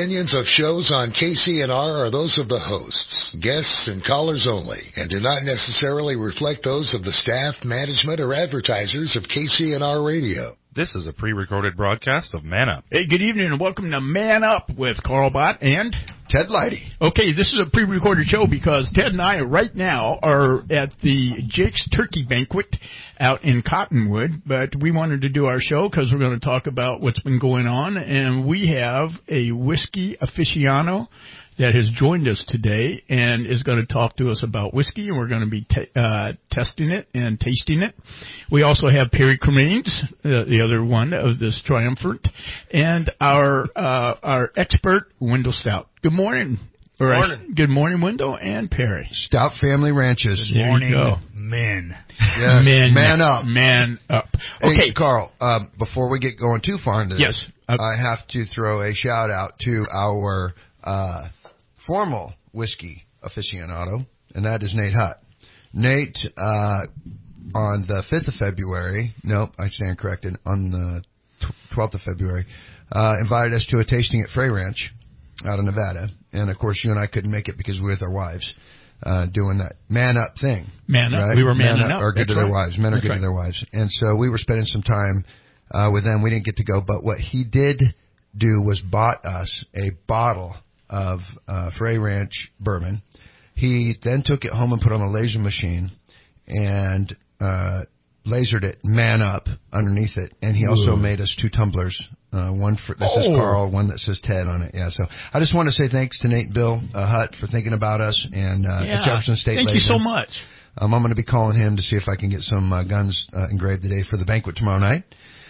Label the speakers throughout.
Speaker 1: Opinions of shows on KCNR are those of the hosts, guests, and callers only, and do not necessarily reflect those of the staff, management, or advertisers of KCNR Radio.
Speaker 2: This is a pre-recorded broadcast of Man Up.
Speaker 3: Hey, good evening and welcome to Man Up with Carl Bott and
Speaker 4: Ted Leidy.
Speaker 3: Okay, this is a pre-recorded show because Ted and I right now are at the Jake's Turkey Banquet out in Cottonwood, but we wanted to do our show because we're going to talk about what's been going on, and we have a whiskey aficionado that has joined us today and is going to talk to us about whiskey, and we're going to be testing it and tasting it. We also have Perry Cremains, the other one of this triumvirate, and our expert, Wendell Stout. Good morning.
Speaker 5: Good morning.
Speaker 3: Good morning, Wendell and Perry.
Speaker 4: Stout Family Ranches.
Speaker 3: Good morning,
Speaker 5: men.
Speaker 4: Yes, man up.
Speaker 3: Man up. Okay,
Speaker 4: hey, Carl, before we get going too far into this, I have to throw a shout-out to our formal whiskey aficionado, and that is Nate Hutt. Nate, on the 5th of February, I stand corrected, on the 12th of February, invited us to a tasting at Frey Ranch out of Nevada. And, of course, you and I couldn't make it because we were with our wives doing that man-up thing.
Speaker 3: Man up.
Speaker 4: Right?
Speaker 3: We were manning up.
Speaker 4: Are good to their wives. Men are good
Speaker 3: right.
Speaker 4: to their wives. And so we were spending some time with them. We didn't get to go, but what he did do was bought us a bottle of Frey Ranch bourbon. He then took it home and put on a laser machine and lasered it man up underneath it. And he also made us 2 tumblers, one that says Carl, one that says Ted on it. Yeah, so I just want to say thanks to Nate and Bill Hutt for thinking about us and at Jefferson State.
Speaker 3: Thank you so much.
Speaker 4: I'm going to be calling him to see if I can get some guns engraved today for the banquet tomorrow night.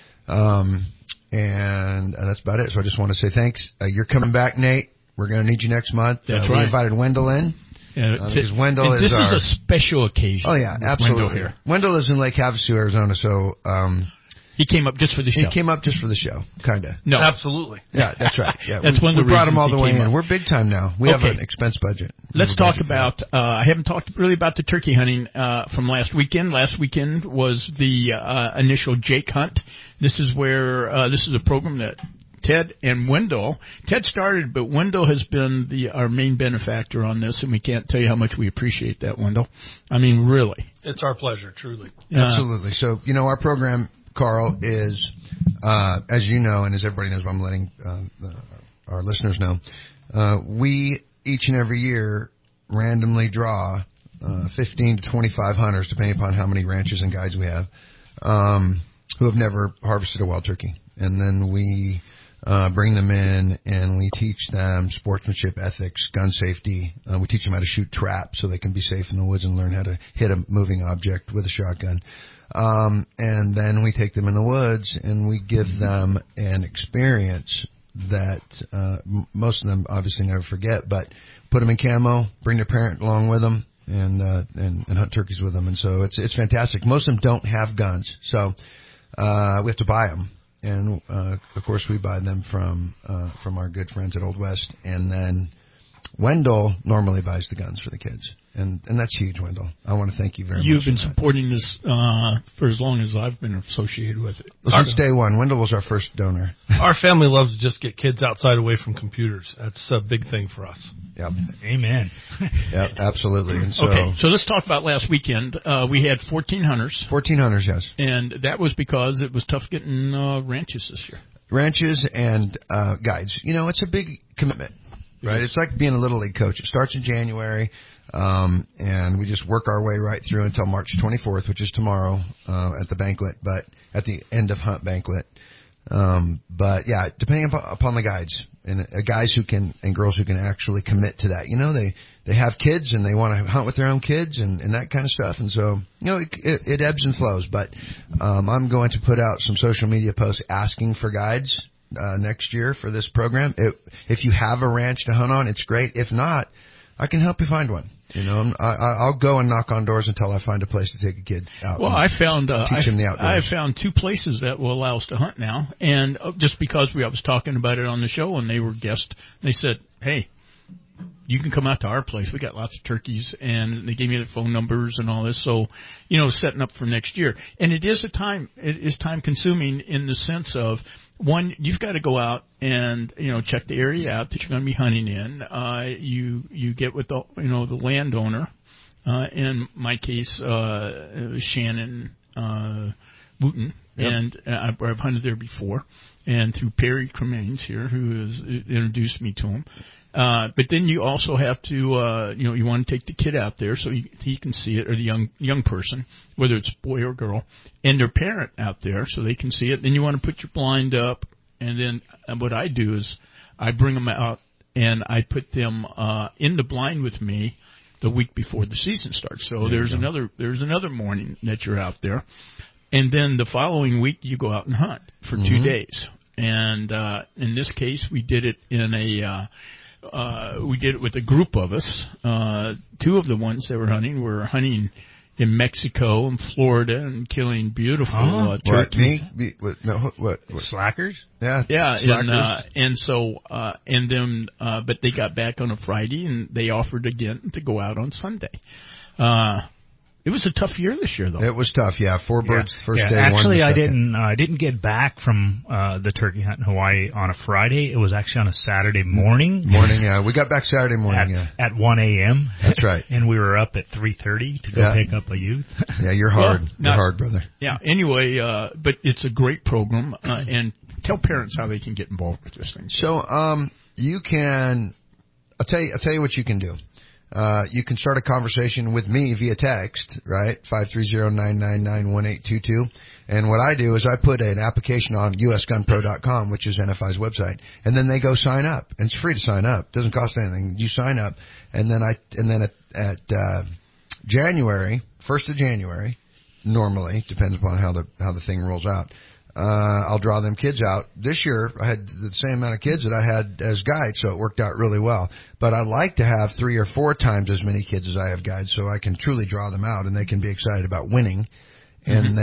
Speaker 4: And that's about it. So I just want to say thanks. You're coming back, Nate. We're going to need you next month.
Speaker 3: That's right.
Speaker 4: We invited Wendell in. Because Wendell
Speaker 3: is a special occasion.
Speaker 4: Oh, yeah, absolutely. Wendell lives in Lake Havasu, Arizona, so
Speaker 3: he came up just for the show.
Speaker 4: He came up just for the show, kind of.
Speaker 3: No.
Speaker 5: Absolutely.
Speaker 4: Yeah, that's right. Yeah,
Speaker 3: that's one of the
Speaker 4: we brought him all the way in.
Speaker 3: Up.
Speaker 4: We're big time now. We have an expense budget.
Speaker 3: Let's talk about, I haven't talked really about the turkey hunting from last weekend. Last weekend was the initial Jake hunt. This is where, this is a program that Ted and Wendell. Ted started, but Wendell has been our main benefactor on this, and we can't tell you how much we appreciate that, Wendell. I mean, really.
Speaker 5: It's our pleasure, truly.
Speaker 4: Absolutely. So, our program, Carl, is, as you know, and as everybody knows, but I'm letting our listeners know, we each and every year randomly draw 15 to 25 hunters, depending upon how many ranches and guides we have, who have never harvested a wild turkey. And then we bring them in and we teach them sportsmanship, ethics, gun safety. We teach them how to shoot traps so they can be safe in the woods and learn how to hit a moving object with a shotgun. And then we take them in the woods and we give them an experience that most of them obviously never forget, but put them in camo, bring their parent along with them, and hunt turkeys with them. And so it's fantastic. Most of them don't have guns, so we have to buy them. And, of course, we buy them from our good friends at Old West. And then Wendell normally buys the guns for the kids. And that's huge, Wendell. I want to thank you very much.
Speaker 3: You've been supporting this for as long as I've been associated with it.
Speaker 4: Since day one. Wendell was our first donor.
Speaker 5: Our family loves to just get kids outside away from computers. That's a big thing for us.
Speaker 4: Yep.
Speaker 3: Amen.
Speaker 4: Yep, absolutely. And so,
Speaker 3: okay, so let's talk about last weekend. We had 14 hunters.
Speaker 4: 14 hunters, yes.
Speaker 3: And that was because it was tough getting ranches this year.
Speaker 4: Ranches and guides. It's a big commitment, right? It's like being a Little League coach. It starts in January. And we just work our way right through until March 24th, which is tomorrow, at the banquet, but at the end of hunt banquet. But yeah, depending upon the guides and guys who can, and girls who can actually commit to that, they have kids and they want to hunt with their own kids and that kind of stuff. And so, it ebbs and flows, but, I'm going to put out some social media posts asking for guides, next year for this program. If you have a ranch to hunt on, it's great. If not, I can help you find one. I'll go and knock on doors until I find a place to take a kid out.
Speaker 3: Well, I found
Speaker 4: teach him the outdoors.
Speaker 3: I found 2 places that will allow us to hunt now, and just because I was talking about it on the show and they were guests, they said, "Hey, you can come out to our place. We got lots of turkeys, and they gave me the phone numbers and all this. So, setting up for next year. And it is time consuming in the sense of, one, you've got to go out and, check the area out that you're going to be hunting in. You get with the landowner. In my case, Shannon, Wooten.
Speaker 4: Yep.
Speaker 3: And I've hunted there before. And through Perry Cremains here, who has introduced me to him. But then you also have to, you want to take the kid out there so he can see it, or the young person, whether it's boy or girl, and their parent out there so they can see it. Then you want to put your blind up, and then what I do is I bring them out and I put them in the blind with me the week before the season starts. So there's another morning that you're out there, and then the following week you go out and hunt for 2 days. And in this case, we did it with a group of us. Two of the ones that were hunting were hunting in Mexico and Florida and killing beautiful turkeys.
Speaker 4: What?
Speaker 6: Slackers?
Speaker 4: Yeah.
Speaker 3: Yeah,
Speaker 4: Slackers.
Speaker 3: But they got back on a Friday and they offered again to go out on Sunday. It was a tough year this year, though.
Speaker 4: It was tough, yeah. 4 birds first day.
Speaker 6: Actually,
Speaker 4: one
Speaker 6: I didn't get back from the turkey hunt in Hawaii on a Friday. It was actually on a Saturday morning.
Speaker 4: Yeah. We got back Saturday morning,
Speaker 6: at 1 a.m.
Speaker 4: That's right.
Speaker 6: And we were up at 3:30 to go pick up a youth.
Speaker 4: Yeah, you're hard. You're hard, brother.
Speaker 3: Yeah. Anyway, but it's a great program, and tell parents how they can get involved with this thing.
Speaker 4: So, you can. I'll tell you what you can do. You can start a conversation with me via text, right? 530-999-1822. And what I do is I put an application on usgunpro.com, which is NFI's website, and then they go sign up. And it's free to sign up. It doesn't cost anything. You sign up, and then at January, 1st of January, normally, depends upon how the thing rolls out, I'll draw them kids out. This year, I had the same amount of kids that I had as guides, so it worked out really well. But I'd like to have 3 or 4 times as many kids as I have guides, so I can truly draw them out, and they can be excited about winning. And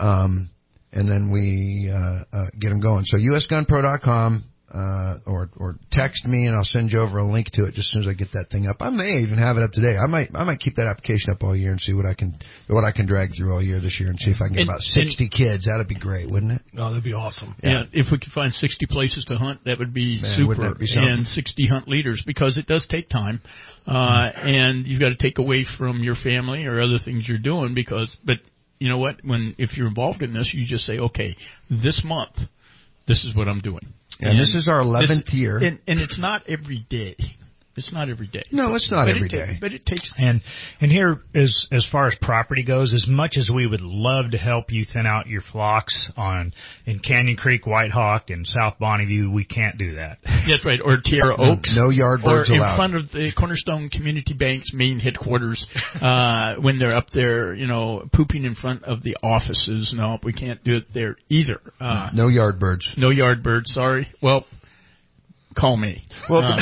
Speaker 4: then we get them going. So usgunpro.com, or text me, and I'll send you over a link to it just as soon as I get that thing up. I may even have it up today. I might keep that application up all year and see what I can drag through all year this year and see if I can get about 60 kids. That'd be great, wouldn't it?
Speaker 5: Oh, that'd be awesome.
Speaker 3: Yeah, if we could find 60 places to hunt, that would be super.
Speaker 4: Wouldn't that be something?
Speaker 3: And 60 hunt leaders, because it does take time, and you've got to take away from your family or other things you're doing but you know what? If you're involved in this, you just say, okay, this month, this is what I'm doing.
Speaker 4: And this is our 11th year.
Speaker 3: And it's not every day. It's not every day.
Speaker 4: No, it's not every day.
Speaker 3: But it takes.
Speaker 6: And here, as far as property goes, as much as we would love to help you thin out your flocks in Canyon Creek, White Hawk, and South Bonneview, we can't do that.
Speaker 3: That's right. Or Tierra Oaks.
Speaker 4: No yard birds
Speaker 3: or
Speaker 4: allowed.
Speaker 3: in front of the Cornerstone Community Bank's main headquarters, when they're up there, pooping in front of the offices. No, we can't do it there either.
Speaker 4: No yard birds.
Speaker 3: No yard birds. Sorry. Well. Call me.
Speaker 4: Well, all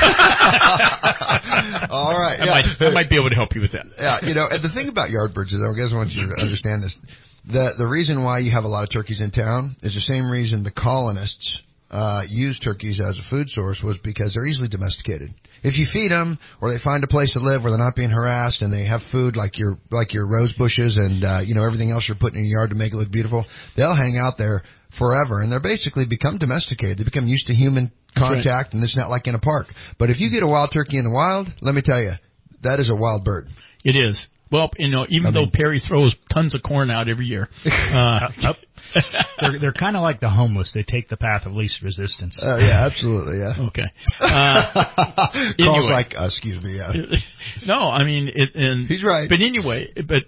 Speaker 4: right. Yeah.
Speaker 3: I might be able to help you with that.
Speaker 4: Yeah, and the thing about yard birds is, I guess I want you to understand this. The reason why you have a lot of turkeys in town is the same reason the colonists used turkeys as a food source, was because they're easily domesticated. If you feed them, or they find a place to live where they're not being harassed, and they have food like your rose bushes and everything else you're putting in your yard to make it look beautiful, they'll hang out there forever, and they're basically become domesticated. They become used to human contact, and it's not like in a park. But if you get a wild turkey in the wild, let me tell you, that is a wild bird.
Speaker 3: It is. Well, though Perry throws tons of corn out every year.
Speaker 6: They're kind of like the homeless. They take the path of least resistance.
Speaker 4: Yeah, absolutely, yeah.
Speaker 3: Okay.
Speaker 4: Calls like us, excuse me, yeah.
Speaker 3: No, I mean,
Speaker 4: he's right.
Speaker 3: But anyway,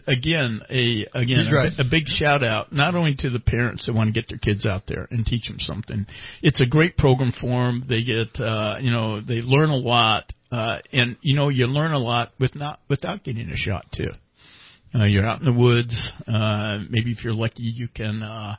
Speaker 3: a big shout out, not only to the parents that want to get their kids out there and teach them something. It's a great program for them. They get, they learn a lot. And you learn a lot without getting a shot too. You're out in the woods. Maybe if you're lucky, you can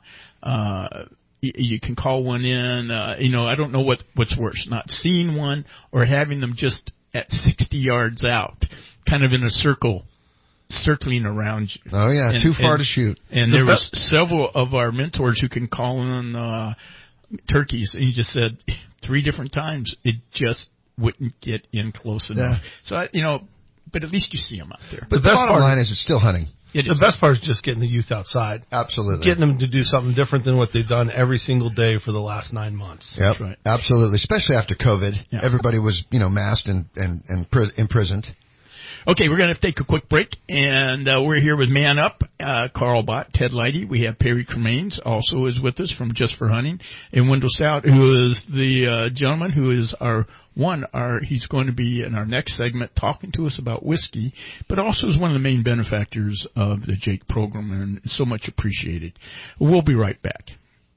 Speaker 3: call one in. I don't know what's worse, not seeing one or having them just at 60 yards out, kind of in a circling around you.
Speaker 4: Oh yeah, too far to shoot.
Speaker 3: And there was several of our mentors who can call in turkeys, and he just said 3 different times it just wouldn't get in close enough. So, but at least you see them out there.
Speaker 4: But the bottom line is it's still hunting.
Speaker 5: The best part is just getting the youth outside.
Speaker 4: Absolutely.
Speaker 5: Getting them to do something different than what they've done every single day for the last 9 months.
Speaker 4: Yep.
Speaker 3: That's right.
Speaker 4: Absolutely. Especially after COVID. Yeah. Everybody was, masked and imprisoned.
Speaker 3: Okay, we're going to take a quick break, and we're here with Man Up, Carl Bott, Ted Leidy. We have Perry Cremains also is with us from Just for Hunting, and Wendell Stout, who is the gentleman who is he's going to be in our next segment talking to us about whiskey, but also is one of the main benefactors of the Jake program, and so much appreciated. We'll be right back.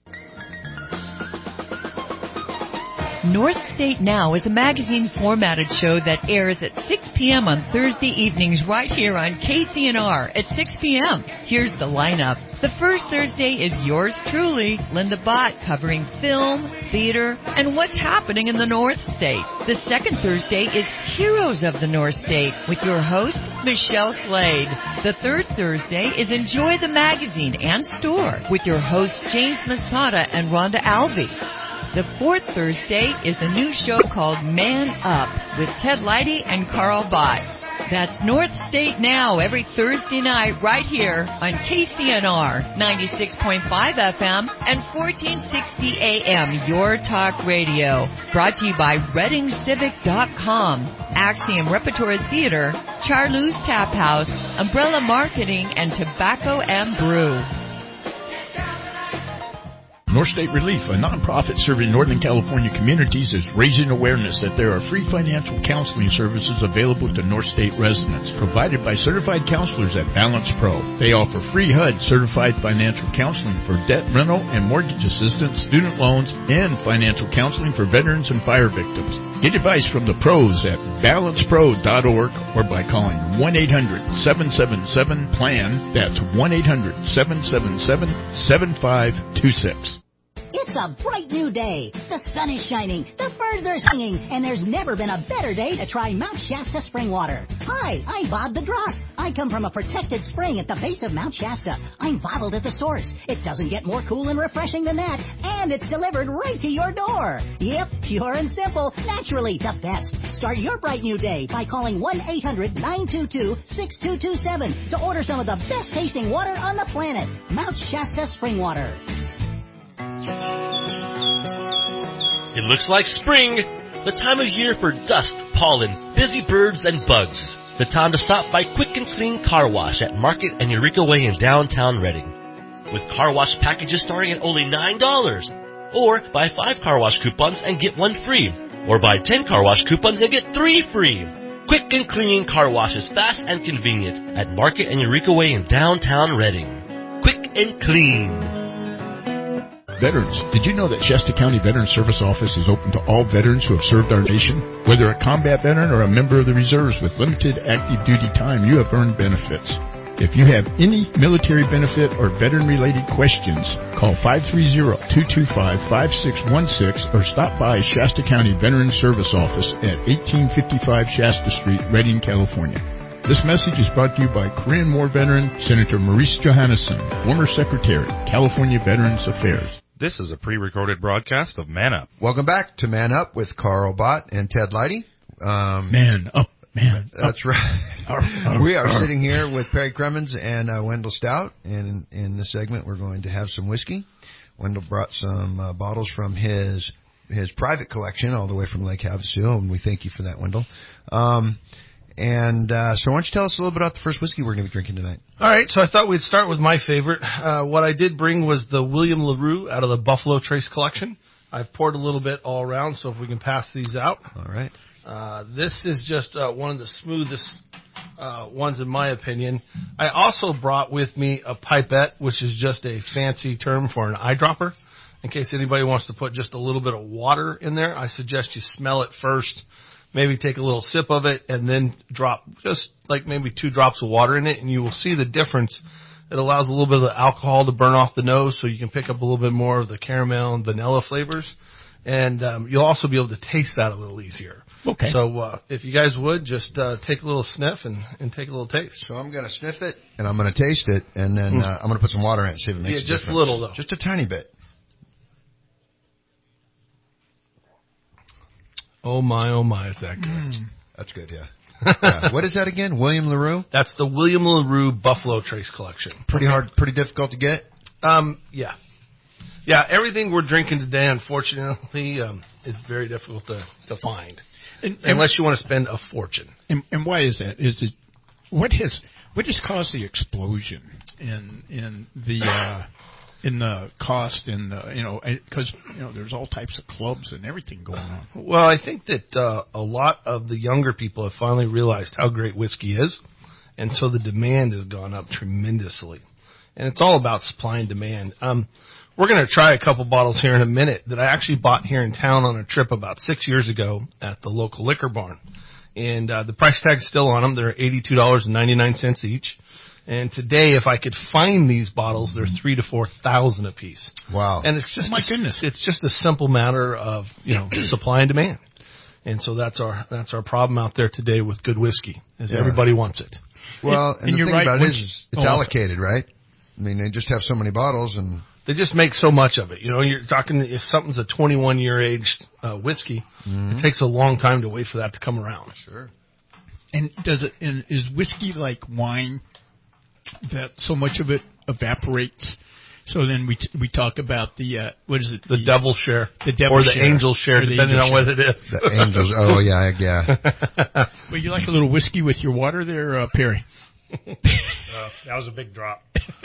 Speaker 7: North State Now is a magazine-formatted show that airs at 6 p.m. on Thursday evenings right here on KCNR at 6 p.m. Here's the lineup. The first Thursday is yours truly, Linda Bott, covering film, theater, and what's happening in the North State. The second Thursday is Heroes of the North State with your host, Michelle Slade. The third Thursday is Enjoy the Magazine and Store with your hosts, James Masada and Rhonda Alvey. The fourth Thursday is a new show called Man Up with Ted Leidy and Carl Bott. That's North State Now every Thursday night right here on KCNR 96.5 FM and 1460 AM, Your Talk Radio. Brought to you by ReadingCivic.com, Axiom Repertory Theater, Charlou's Tap House, Umbrella Marketing, and Tobacco and Brew.
Speaker 3: North State Relief, a nonprofit serving Northern California communities, is raising awareness that there are free financial counseling services available to North State residents, provided by certified counselors at Balance Pro. They offer free HUD certified financial counseling for debt rental and mortgage assistance, student loans, and financial counseling for veterans and fire victims. Get advice from the pros at balancepro.org or by calling 1-800-777-PLAN. That's 1-800-777-7526.
Speaker 8: It's a bright new day. The sun is shining, the birds are singing, and there's never been a better day to try Mount Shasta spring water. Hi, I'm Bob the Drop. I come from a protected spring at the base of Mount Shasta. I'm bottled at the source. It doesn't get more cool and refreshing than that, and it's delivered right to your door. Yep, pure and simple, naturally the best. Start your bright new day by calling 1-800-922-6227 to order some of the best tasting water on the planet. Mount Shasta spring water.
Speaker 9: It looks like spring, the time of year for dust, pollen, busy birds, and bugs. The time to stop by Quick and Clean Car Wash at Market and Eureka Way in downtown Reading. With car wash packages starting at only $9. Or buy 5 car wash coupons and get 1 free. Or buy 10 car wash coupons and get 3 free. Quick and Clean Car Wash is fast and convenient at Market and Eureka Way in downtown Reading. Quick and Clean.
Speaker 3: Veterans, did you know that Shasta County Veterans Service Office is open to all veterans who have served our nation? Whether a combat veteran or a member of the reserves with limited active duty time, you have earned benefits. If you have any military benefit or veteran-related questions, call 530-225-5616 or stop by Shasta County Veterans Service Office at 1855 Shasta Street, Redding, California. This message is brought to you by Korean War veteran Senator Maurice Johannesson, former Secretary, California Veterans Affairs.
Speaker 2: This is a pre-recorded broadcast of Man Up.
Speaker 4: Welcome back to Man Up with Carl Bott and Ted Leidy.
Speaker 3: Man Up.
Speaker 4: That's right. We are sitting here with Perry Cremens and Wendell Stout, and in this segment we're going to have some whiskey. Wendell brought some bottles from his private collection all the way from Lake Havasu, and we thank you for that, Wendell. So why don't you tell us a little bit about the first whiskey we're going to be drinking tonight?
Speaker 5: All right, so I thought we'd start with my favorite. What I did bring was the William LaRue out of the Buffalo Trace collection. I've poured a little bit all around, so if we can pass these out.
Speaker 4: All right.
Speaker 5: This is just one of the smoothest ones in my opinion. I also brought with me a pipette, which is just a fancy term for an eyedropper. In case anybody wants to put just a little bit of water in there, I suggest you smell it first. Maybe take a little sip of it and then drop just like maybe 2 drops of water in it, and you will see the difference. It allows a little bit of the alcohol to burn off the nose so you can pick up a little bit more of the caramel and vanilla flavors. And you'll also be able to taste that a little easier.
Speaker 3: Okay.
Speaker 5: So if you guys would, just take a little sniff and take a little taste.
Speaker 4: So I'm going to sniff it, and I'm going to taste it, and then I'm going to put some water in it, see if it makes a difference.
Speaker 5: Just a little, though.
Speaker 4: Just a tiny bit.
Speaker 5: Oh my, is that good?
Speaker 4: That's good, yeah. Yeah. What is that again? William LaRue?
Speaker 5: That's the William LaRue Buffalo Trace Collection.
Speaker 4: Pretty hard, pretty difficult to get?
Speaker 5: Yeah. Yeah, everything we're drinking today, unfortunately, is very difficult to find. Unless you want to spend a fortune.
Speaker 3: And why is that? Is it what has caused the explosion in the cost and because there's all types of clubs and everything going on.
Speaker 5: Well, I think that a lot of the younger people have finally realized how great whiskey is, and so the demand has gone up tremendously. And it's all about supply and demand. We're going to try a couple bottles here in a minute that I actually bought here in town on a trip about 6 years ago at the local liquor barn. And the price tag's still on them. They're $82.99 each. And today, if I could find these bottles, they're $3,000 to $4,000 a piece.
Speaker 4: Wow!
Speaker 5: And it's just
Speaker 3: goodness,
Speaker 5: it's just a simple matter of supply and demand. And so that's our problem out there today with good whiskey, is everybody wants it.
Speaker 4: Well, and the
Speaker 3: you're
Speaker 4: thing
Speaker 3: right,
Speaker 4: about it is it's allocated, right? I mean, they just have so many bottles, and
Speaker 5: they just make so much of it. You're talking if something's a 21-year aged whiskey, it takes a long time to wait for that to come around.
Speaker 4: Sure.
Speaker 3: And is whiskey like wine, that so much of it evaporates? So then we talk about the what is it?
Speaker 5: The devil share,
Speaker 3: or
Speaker 5: the angel share, depending on what it is.
Speaker 4: The angels. Oh yeah.
Speaker 3: Well, you like a little whiskey with your water there, Perry?
Speaker 6: That was a big drop.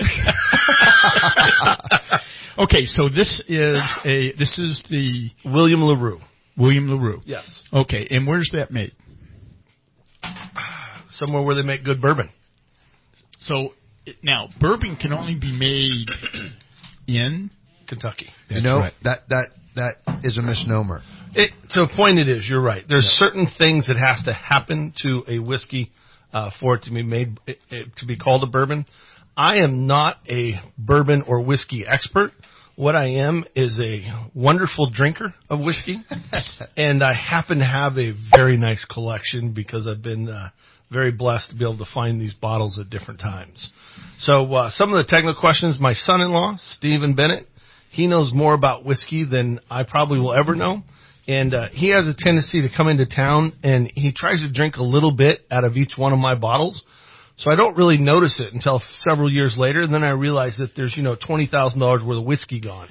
Speaker 3: Okay, so this is the
Speaker 5: William LaRue.
Speaker 3: William LaRue.
Speaker 5: Yes.
Speaker 3: Okay, and where's that made?
Speaker 5: Somewhere where they make good bourbon.
Speaker 3: So now bourbon can only be made in
Speaker 5: Kentucky.
Speaker 3: That's right.
Speaker 4: that is a misnomer.
Speaker 5: To a point it is. You're right. There's certain things that has to happen to a whiskey for it to be made to be called a bourbon. I am not a bourbon or whiskey expert. What I am is a wonderful drinker of whiskey, and I happen to have a very nice collection because I've been very blessed to be able to find these bottles at different times. So some of the technical questions, my son-in-law, Stephen Bennett, he knows more about whiskey than I probably will ever know. And he has a tendency to come into town, and he tries to drink a little bit out of each one of my bottles. So I don't really notice it until several years later, and then I realize that there's, $20,000 worth of whiskey gone.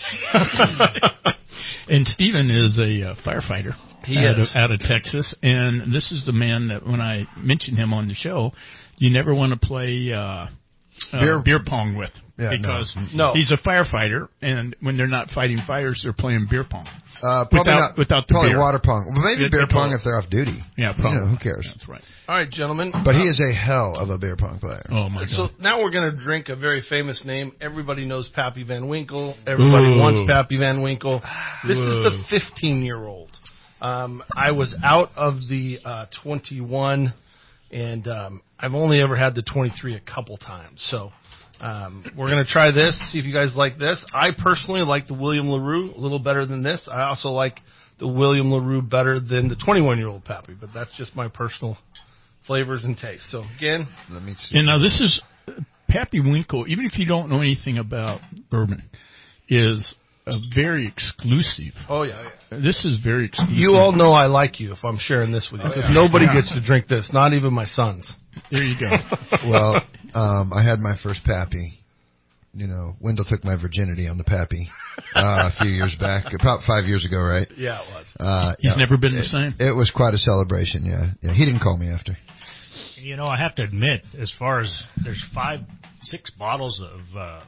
Speaker 3: And Stephen is a firefighter out of Texas, and this is the man that when I mentioned him on the show, you never want to play beer pong with.
Speaker 4: Yeah,
Speaker 3: because
Speaker 5: no.
Speaker 3: He's a firefighter, and when they're not fighting fires, they're playing beer pong.
Speaker 4: Probably
Speaker 3: without the
Speaker 4: probably
Speaker 3: beer.
Speaker 4: water pong. Well, maybe beer pong if they're off duty.
Speaker 3: Yeah, probably.
Speaker 4: Who cares?
Speaker 3: That's right.
Speaker 5: All right, gentlemen.
Speaker 4: But he is a hell of a beer pong player.
Speaker 3: Oh, my God.
Speaker 5: So now we're going to drink a very famous name. Everybody knows Pappy Van Winkle. Everybody wants Pappy Van Winkle. This is the 15-year-old. I was out of the 21, and I've only ever had the 23 a couple times. So we're going to try this, see if you guys like this. I personally like the William LaRue a little better than this. I also like the William LaRue better than the 21-year-old Pappy, but that's just my personal flavors and tastes. So, again,
Speaker 4: let me see.
Speaker 3: And now this is Pappy Winkle, even if you don't know anything about bourbon, is a very exclusive.
Speaker 5: Oh, yeah.
Speaker 3: This is very exclusive.
Speaker 5: You all know I like you if I'm sharing this with you, because nobody gets to drink this, not even my sons.
Speaker 3: There you go.
Speaker 4: Well, I had my first Pappy. Wendell took my virginity on the Pappy a few years back, about 5 years ago, right?
Speaker 5: Yeah, it was.
Speaker 3: He's never been the same.
Speaker 4: It was quite a celebration, yeah. He didn't call me after.
Speaker 6: I have to admit, as far as there's 5-6 bottles of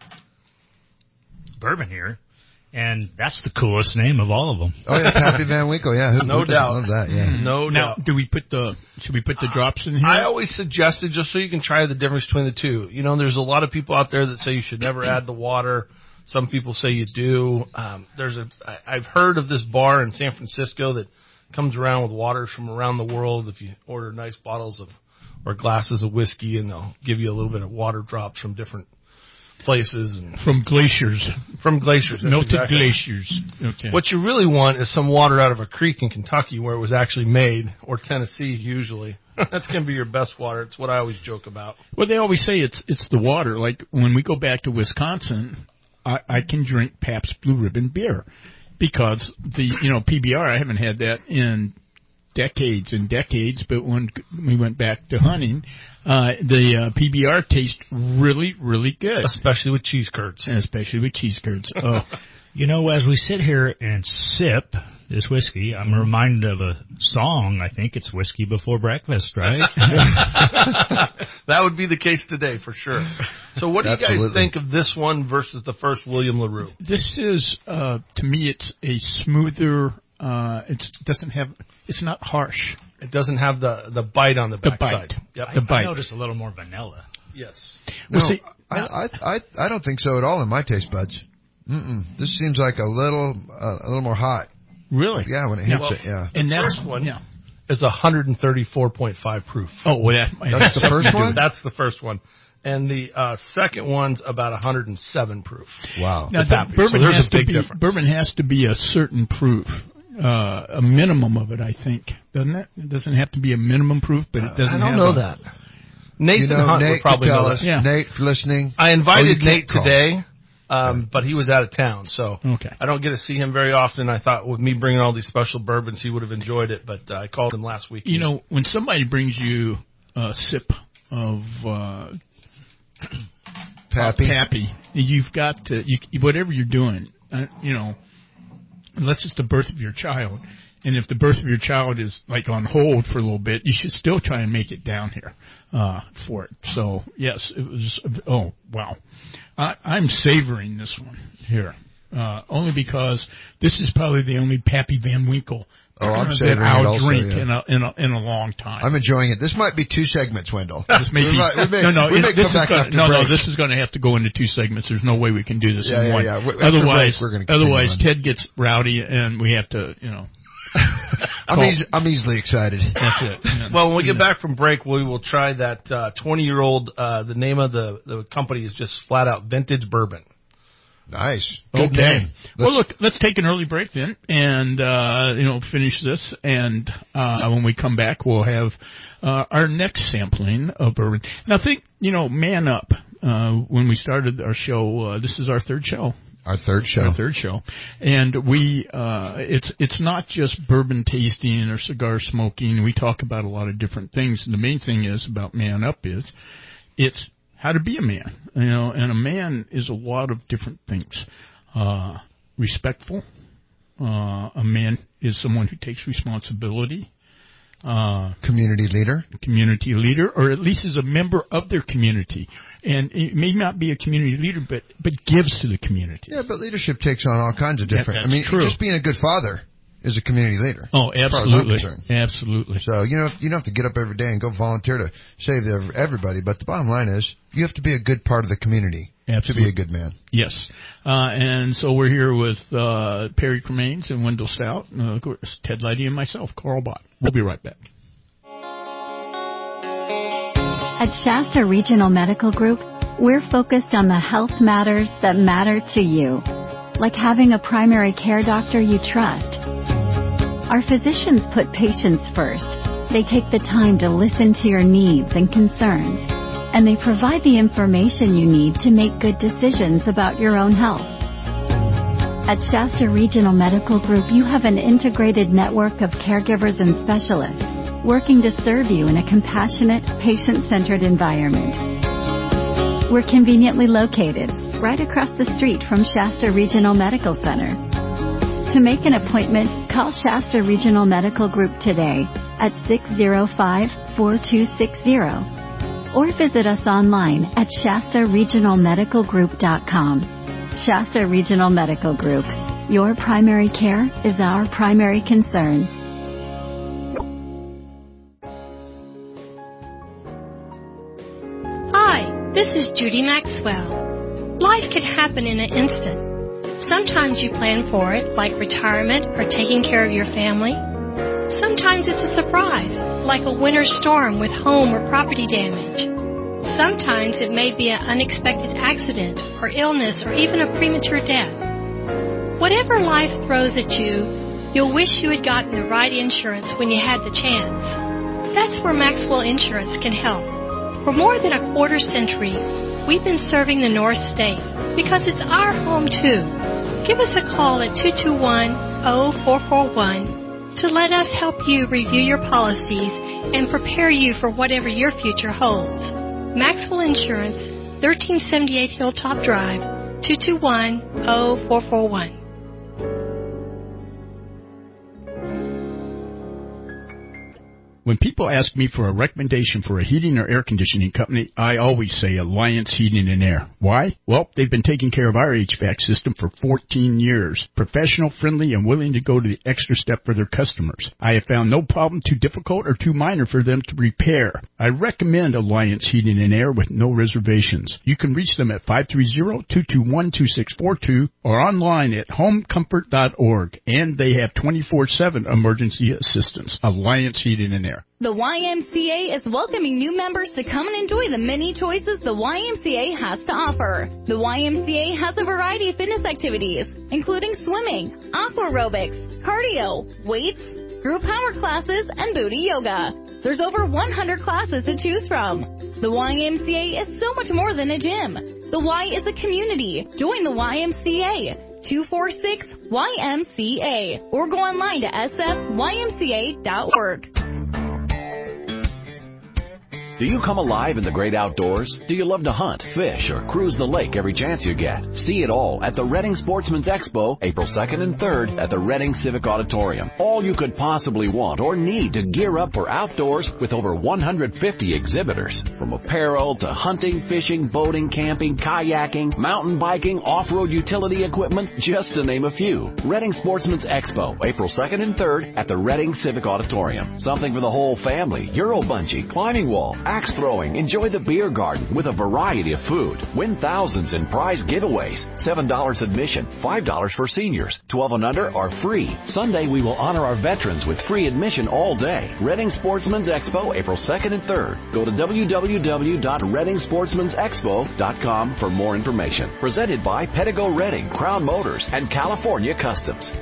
Speaker 6: bourbon here, and that's the coolest name of all of them.
Speaker 4: Oh, yeah, Pappy Van Winkle, yeah.
Speaker 5: No doubt.
Speaker 4: Love that, yeah.
Speaker 5: No
Speaker 3: now,
Speaker 5: doubt.
Speaker 3: should we put the drops in here?
Speaker 5: I always suggested just so you can try the difference between the two. There's a lot of people out there that say you should never add the water. Some people say you do. I've heard of this bar in San Francisco that comes around with waters from around the world. If you order nice bottles or glasses of whiskey, and they'll give you a little bit of water drops from different places and
Speaker 3: from glaciers. Melted
Speaker 5: exactly.
Speaker 3: glaciers. Okay.
Speaker 5: What you really want is some water out of a creek in Kentucky where it was actually made, or Tennessee usually. That's going to be your best water. It's what I always joke about.
Speaker 3: Well, they always say it's the water. Like when we go back to Wisconsin, I can drink Pabst Blue Ribbon beer. because the PBR, I haven't had that in decades and decades, but when we went back to hunting, the PBR tastes really, really good.
Speaker 5: Especially with cheese curds.
Speaker 3: Oh.
Speaker 6: As we sit here and sip this whiskey, I'm reminded of a song. I think it's Whiskey Before Breakfast, right?
Speaker 5: That would be the case today for sure. So what do you guys think of this one versus the first William LaRue?
Speaker 3: This is, to me, it's a smoother, it's not harsh.
Speaker 5: It doesn't have the bite on the backside.
Speaker 3: Yep.
Speaker 6: I notice a little more vanilla.
Speaker 5: Yes.
Speaker 4: No, I don't think so at all in my taste buds. This seems like a little more hot.
Speaker 3: Really?
Speaker 4: Yeah, when it hits it, yeah.
Speaker 3: And
Speaker 5: the first one is 134.5 proof.
Speaker 3: Oh, well,
Speaker 4: that's the first one?
Speaker 5: That's the first one. And the second one's about 107 proof.
Speaker 4: Wow.
Speaker 3: Now, bourbon has to be a certain proof. A minimum of it, I think. Doesn't it? It doesn't have to be a minimum proof, but it doesn't
Speaker 5: I don't know that. Nathan Hunt would probably
Speaker 4: tell
Speaker 5: know
Speaker 4: us.
Speaker 5: that.
Speaker 4: Yeah. Nate, for listening.
Speaker 5: I invited Nate today. But he was out of town, so
Speaker 3: okay.
Speaker 5: I don't get to see him very often. I thought with me bringing all these special bourbons, he would have enjoyed it, but I called him last week.
Speaker 3: When somebody brings you a sip of Pappy, you've got to, whatever you're doing, unless it's the birth of your child, and if the birth of your child is like on hold for a little bit, you should still try and make it down here for it. So, yes, it was, oh, wow. I'm savoring this one here, only because this is probably the only Pappy Van Winkle that I'll drink in a long time.
Speaker 4: I'm enjoying it. This might be 2 segments, Wendell.
Speaker 3: This may this is going to have to go into 2 segments. There's no way we can do this in one. Otherwise, Ted gets rowdy, and we have to,
Speaker 4: I'm easily excited.
Speaker 3: That's it. Yeah.
Speaker 5: Well, when we get back from break, we will try that 20-year-old. The name of the company is just flat out Vintage Bourbon.
Speaker 4: Nice.
Speaker 3: Good name. Well, look, let's take an early break then, and finish this. And when we come back, we'll have our next sampling of bourbon. Now, Man Up. When we started our show, this is our third show.
Speaker 4: Our third show. And we, it's not just bourbon tasting or cigar smoking. We talk about a lot of different things. And the main thing is about Man Up it's how to be a man, and a man is a lot of different things. Respectful. A man is someone who takes responsibility. Community leader, or at least is a member of their community. And it may not be a community leader, but gives to the community. Yeah, but leadership takes on all kinds of different. True. Just being a good father is a community leader. Oh, absolutely. Absolutely. So, you don't have to get up every day and go volunteer to save everybody, but the bottom line is you have to be a good part of the community. Absolutely. To be a good man. Yes. And so we're here with Perry Cremains and Wendell Stout, of course, Ted Lighty and myself, Carl Bott. We'll be right back.
Speaker 10: At Shasta Regional Medical Group, we're focused on the health matters that matter to you, like having a primary care doctor you trust. Our physicians put patients first. They take the time to listen to your needs and concerns, and they provide the information you need to make good decisions about your own health. At Shasta Regional Medical Group, you have an integrated network of caregivers and specialists working to serve you in a compassionate, patient-centered environment. We're conveniently located right across the street from Shasta Regional Medical Center. To make an appointment, call Shasta Regional Medical Group today at 605-4260 or visit us online at shastaregionalmedicalgroup.com. Shasta Regional Medical Group. Your primary care is our primary concern.
Speaker 11: This is Judy Maxwell. Life could happen in an instant. Sometimes you plan for it, like retirement or taking care of your family. Sometimes it's a surprise, like a winter storm with home or property damage. Sometimes it may be an unexpected accident or illness or even a premature death. Whatever life throws at you, you'll wish you had gotten the right insurance when you had the chance. That's where Maxwell Insurance can help. For more than a quarter century, we've been serving the North State because it's our home too. Give us a call at 221-0441 to let us help you review your policies and prepare you for whatever your future holds. Maxwell Insurance, 1378 Hilltop Drive, 221-0441.
Speaker 3: When people ask me for a recommendation for a heating or air conditioning company, I always say Alliance Heating and Air. Why? Well, they've been taking care of our HVAC system for 14 years. Professional, friendly, and willing to go to the extra step for their customers. I have found no problem too difficult or too minor for them to repair. I recommend Alliance Heating and Air with no reservations. You can reach them at 530-221-2642 or online at homecomfort.org. And they have 24/7 emergency assistance. Alliance Heating and Air.
Speaker 12: The YMCA is welcoming new members to come and enjoy the many choices the YMCA has to offer. The YMCA has a variety of fitness activities, including swimming, aqua aerobics, cardio, weights, group power classes, and booty yoga. There's over 100 classes to choose from. The YMCA is so much more than a gym. The Y is a community. Join the YMCA. 246-YMCA or go online to sfymca.org.
Speaker 13: Do you come alive in the great outdoors? Do you love to hunt, fish, or cruise the lake every chance you get? See it all at the Reading Sportsman's Expo, April 2nd and 3rd at the Reading Civic Auditorium. All you could possibly want or need to gear up for outdoors with over 150 exhibitors. From apparel to hunting, fishing, boating, camping, kayaking, mountain biking, off-road utility equipment, just to name a few. Reading Sportsman's Expo, April 2nd and 3rd at the Reading Civic Auditorium. Something for the whole family. Euro bungee, climbing wall, axe throwing. Enjoy the beer garden with a variety of food. Win thousands in prize giveaways. $7 admission, $5 for seniors. 12 and under are free. Sunday we will honor our veterans with free admission all day. Reading Sportsman's Expo, April 2nd and 3rd. Go to www.readingsportsmansexpo.com for more information. Presented by Pedigo Reading, Crown Motors, and California Customs.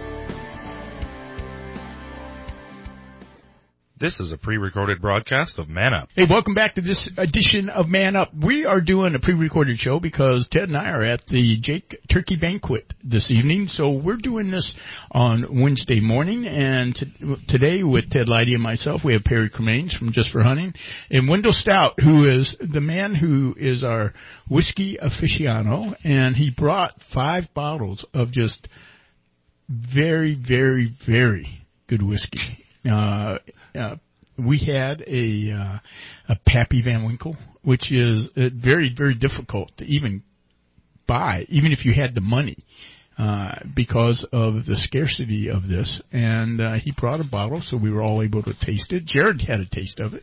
Speaker 2: This is a pre-recorded broadcast of Man Up.
Speaker 3: Hey, welcome back to this edition of Man Up. We are doing a pre-recorded show because Ted and I are at the Jake Turkey Banquet this evening. So we're doing this on Wednesday morning. And today with Ted Leidy and myself, we have Perry Cremains from Just for Hunting and Wendell Stout, who is the man who is our whiskey aficionado. And he brought 5 bottles of just very, very, very good whiskey. We had a Pappy Van Winkle, which is very, very difficult to even buy, even if you had the money, because of the scarcity of this. And he brought a bottle, so we were all able to taste it. Jared had a taste of it.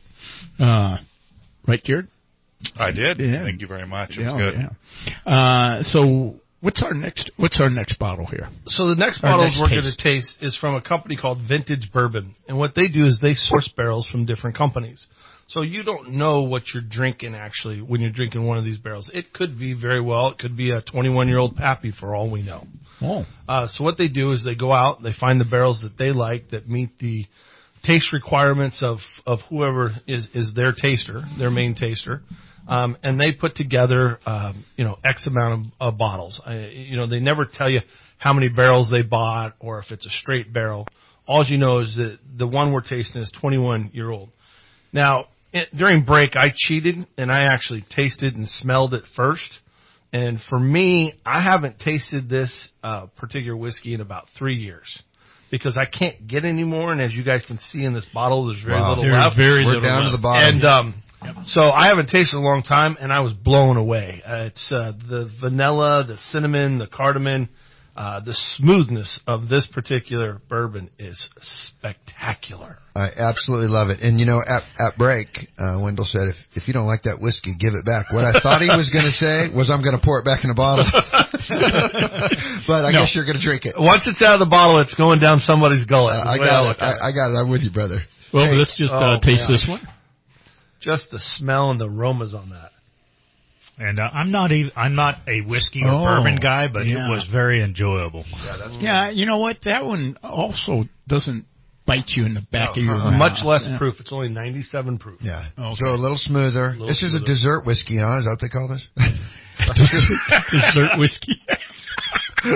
Speaker 3: Right, Jared?
Speaker 2: I did.
Speaker 3: Yeah.
Speaker 2: Thank you very much. It was good.
Speaker 3: Yeah. So what's our next bottle here?
Speaker 5: So the next bottle we're going to taste is from a company called Vintage Bourbon. And what they do is they source barrels from different companies. So you don't know what you're drinking, actually, when you're drinking one of these barrels. It could be very well. It could be a 21-year-old Pappy for all we know.
Speaker 3: Oh.
Speaker 5: So what they do is they go out, they find the barrels that they like that meet the taste requirements of whoever is their taster, their main taster. And they put together, X amount of bottles. They never tell you how many barrels they bought or if it's a straight barrel. All you know is that the one we're tasting is 21-year-old. Now, during break, I cheated, and I actually tasted and smelled it first. And for me, I haven't tasted this particular whiskey in about 3 years because I can't get any more. And as you guys can see in this bottle, there's very little left.
Speaker 4: We're down to the bottom.
Speaker 5: And so I haven't tasted it in a long time, and I was blown away. It's the vanilla, the cinnamon, the cardamom, the smoothness of this particular bourbon is spectacular.
Speaker 4: I absolutely love it. And, at break, Wendell said, if you don't like that whiskey, give it back. What I thought he was going to say was I'm going to pour it back in a bottle. But I guess you're going to drink it.
Speaker 5: Once it's out of the bottle, it's going down somebody's gullet.
Speaker 4: I got it. I got it. I'm with you, brother.
Speaker 3: Well, let's just taste this one.
Speaker 5: Just the smell and the aromas on that.
Speaker 6: And I'm not a whiskey or bourbon guy, but it was very enjoyable.
Speaker 3: Yeah, you know what? That one also doesn't bite you in the back of your mouth.
Speaker 5: Much less proof. It's only 97 proof.
Speaker 4: Yeah. Okay. So a little smoother. This is a dessert whiskey, huh? Is that what they call this?
Speaker 3: Dessert whiskey.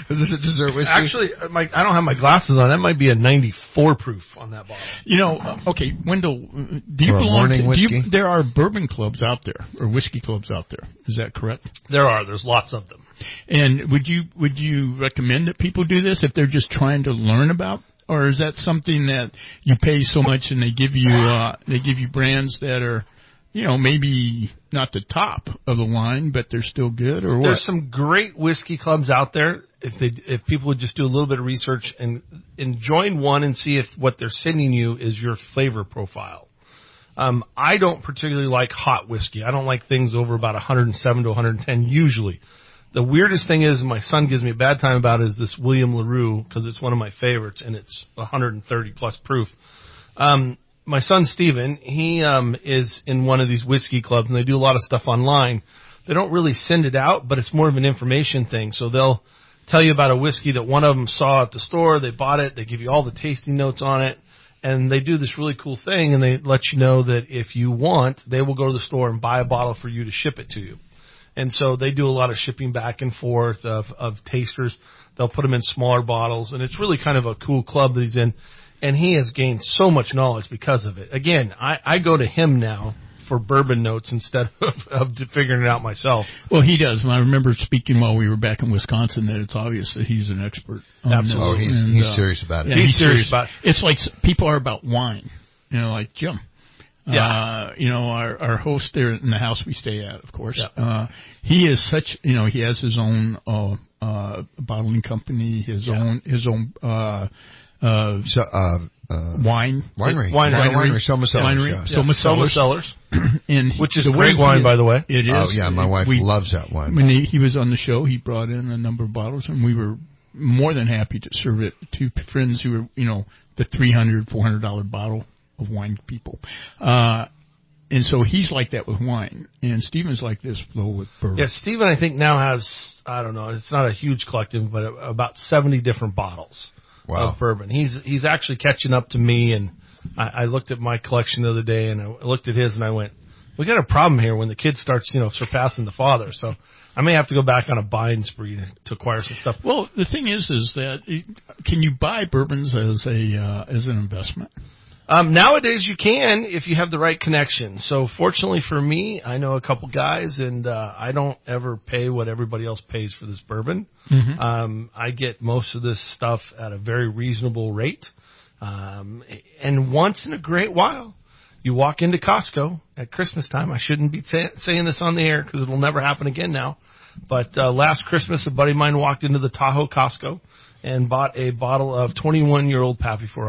Speaker 4: Is this a dessert whiskey?
Speaker 5: Actually, I don't have my glasses on. That might be a 94 proof on that bottle.
Speaker 3: You know, okay, Wendell, do you
Speaker 4: Or a
Speaker 3: belong
Speaker 4: morning
Speaker 3: to?
Speaker 4: whiskey?
Speaker 3: There are bourbon clubs out there or whiskey clubs out there. Is that correct?
Speaker 5: There's lots of them.
Speaker 3: And would you recommend that people do this if they're just trying to learn about, or is that something that you pay so much and they give you brands that are, you know, maybe not the top of the line, but they're still good, or what?
Speaker 5: There's some great whiskey clubs out there. If people would just do a little bit of research and join one and see if what they're sending you is your flavor profile. I don't particularly like hot whiskey. I don't like things over about 107 to 110 usually. The weirdest thing is, my son gives me a bad time about, is this William LaRue, because it's one of my favorites and it's 130 plus proof. My son Steven, he is in one of these whiskey clubs, and they do a lot of stuff online. They don't really send it out, but it's more of an information thing. So they'll tell you about a whiskey that one of them saw at the store. They bought it. They give you all the tasting notes on it. And they do this really cool thing, and they let you know that if you want, they will go to the store and buy a bottle for you to ship it to you. And so they do a lot of shipping back and forth of tasters. They'll put them in smaller bottles, and it's really kind of a cool club that he's in. And he has gained so much knowledge because of it. Again, I go to him now for bourbon notes instead of figuring it out myself.
Speaker 3: Well, he does. I remember speaking while we were back in Wisconsin that it's obvious that he's an expert.
Speaker 5: Absolutely.
Speaker 4: He's serious about it.
Speaker 3: Yeah, he's serious about it. It's like people are about wine, you know, like Jim.
Speaker 5: Yeah.
Speaker 3: You know, our host there in the house we stay at, of course.
Speaker 5: Yeah.
Speaker 3: He is such, you know, he has his own bottling company, his own winery.
Speaker 4: Soma
Speaker 5: Cellars.
Speaker 3: And
Speaker 5: which is great wine, by the way.
Speaker 3: It is.
Speaker 4: Oh, yeah, my wife loves that wine.
Speaker 3: When he was on the show, he brought in a number of bottles, and we were more than happy to serve it to friends who were, you know, the $300, $400 bottle of wine people. And so he's like that with wine, and Steven's like this flow with bourbon.
Speaker 5: Yeah, Steven, I think now has, I don't know, it's not a huge collective, but about 70 different bottles of bourbon. He's actually catching up to me, and I looked at my collection the other day, and I looked at his, and I went, we got a problem here when the kid starts, you know, surpassing the father. So I may have to go back on a buying spree to acquire some stuff.
Speaker 3: Well, the thing is that can you buy bourbons as an investment?
Speaker 5: Nowadays you can if you have the right connection. So fortunately for me, I know a couple guys, and I don't ever pay what everybody else pays for this bourbon.
Speaker 3: Mm-hmm.
Speaker 5: I get most of this stuff at a very reasonable rate. And once in a great while, you walk into Costco at Christmas time. I shouldn't be saying this on the air because it'll never happen again now. But last Christmas, a buddy of mine walked into the Tahoe Costco and bought a bottle of 21-year-old Pappy for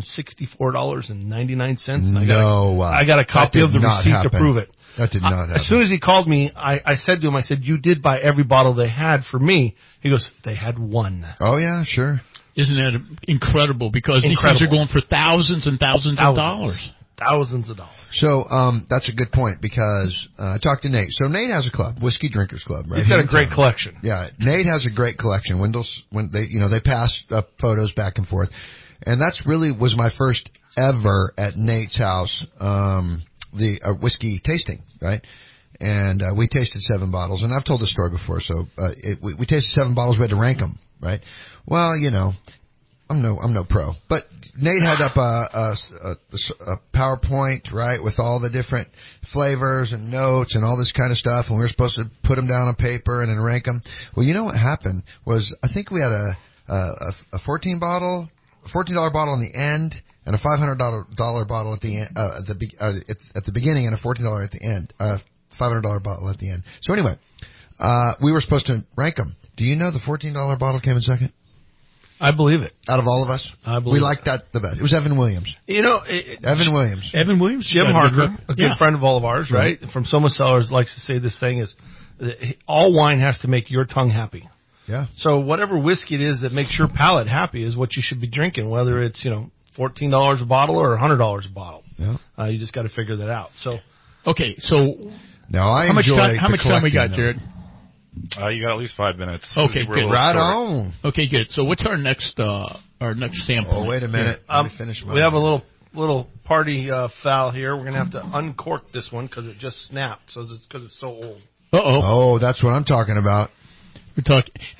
Speaker 5: $164.99. And I got a copy of the receipt to prove it.
Speaker 4: That did not happen.
Speaker 5: As soon as he called me, I said to him, you did buy every bottle they had for me. He goes, they had one.
Speaker 4: Oh, yeah, sure.
Speaker 3: Isn't that incredible? Because these things are going for thousands and thousands of dollars.
Speaker 5: Thousands of dollars.
Speaker 4: So that's a good point because I talked to Nate. So Nate has a club, Whiskey Drinkers Club, right?
Speaker 5: He's got a great collection.
Speaker 4: Yeah, Nate has a great collection. They pass photos back and forth, and that's really was my first ever at Nate's house, the whiskey tasting, right? And we tasted 7 bottles, and I've told this story before. So we tasted 7 bottles. We had to rank them, right? Well, you know, I'm no pro, but Nate had up a PowerPoint, right, with all the different flavors and notes and all this kind of stuff, and we were supposed to put them down on paper and then rank them. Well, you know what happened was I think we had a $14 bottle on the end, and a $500 bottle at the end, at the beginning, and a $14 at the end, $500 bottle at the end. So anyway, we were supposed to rank them. Do you know the $14 bottle came in second?
Speaker 5: I believe it.
Speaker 4: Out of all of us, we liked that the best. It was Evan Williams.
Speaker 5: You know,
Speaker 4: Evan Williams.
Speaker 5: Jim Harker, a good friend of all of ours, right? From Soma Cellars, likes to say this thing is, all wine has to make your tongue happy.
Speaker 4: Yeah.
Speaker 5: So whatever whiskey it is that makes your palate happy is what you should be drinking, whether it's, you know, $14 a bottle or $100 a bottle.
Speaker 4: Yeah.
Speaker 5: You just got to figure that out. So,
Speaker 3: okay, so
Speaker 4: now
Speaker 3: how much time we got, Jared?
Speaker 2: You got at least 5 minutes.
Speaker 3: Okay, good.
Speaker 4: Right on.
Speaker 3: Okay, good. So what's our next sample?
Speaker 4: Oh, wait a minute. Let me finish
Speaker 5: we have a little party foul here. We're gonna have to uncork this one because it just snapped. Because it's so old.
Speaker 3: Uh-oh.
Speaker 4: Oh, that's what I'm talking about.
Speaker 3: We're talking now.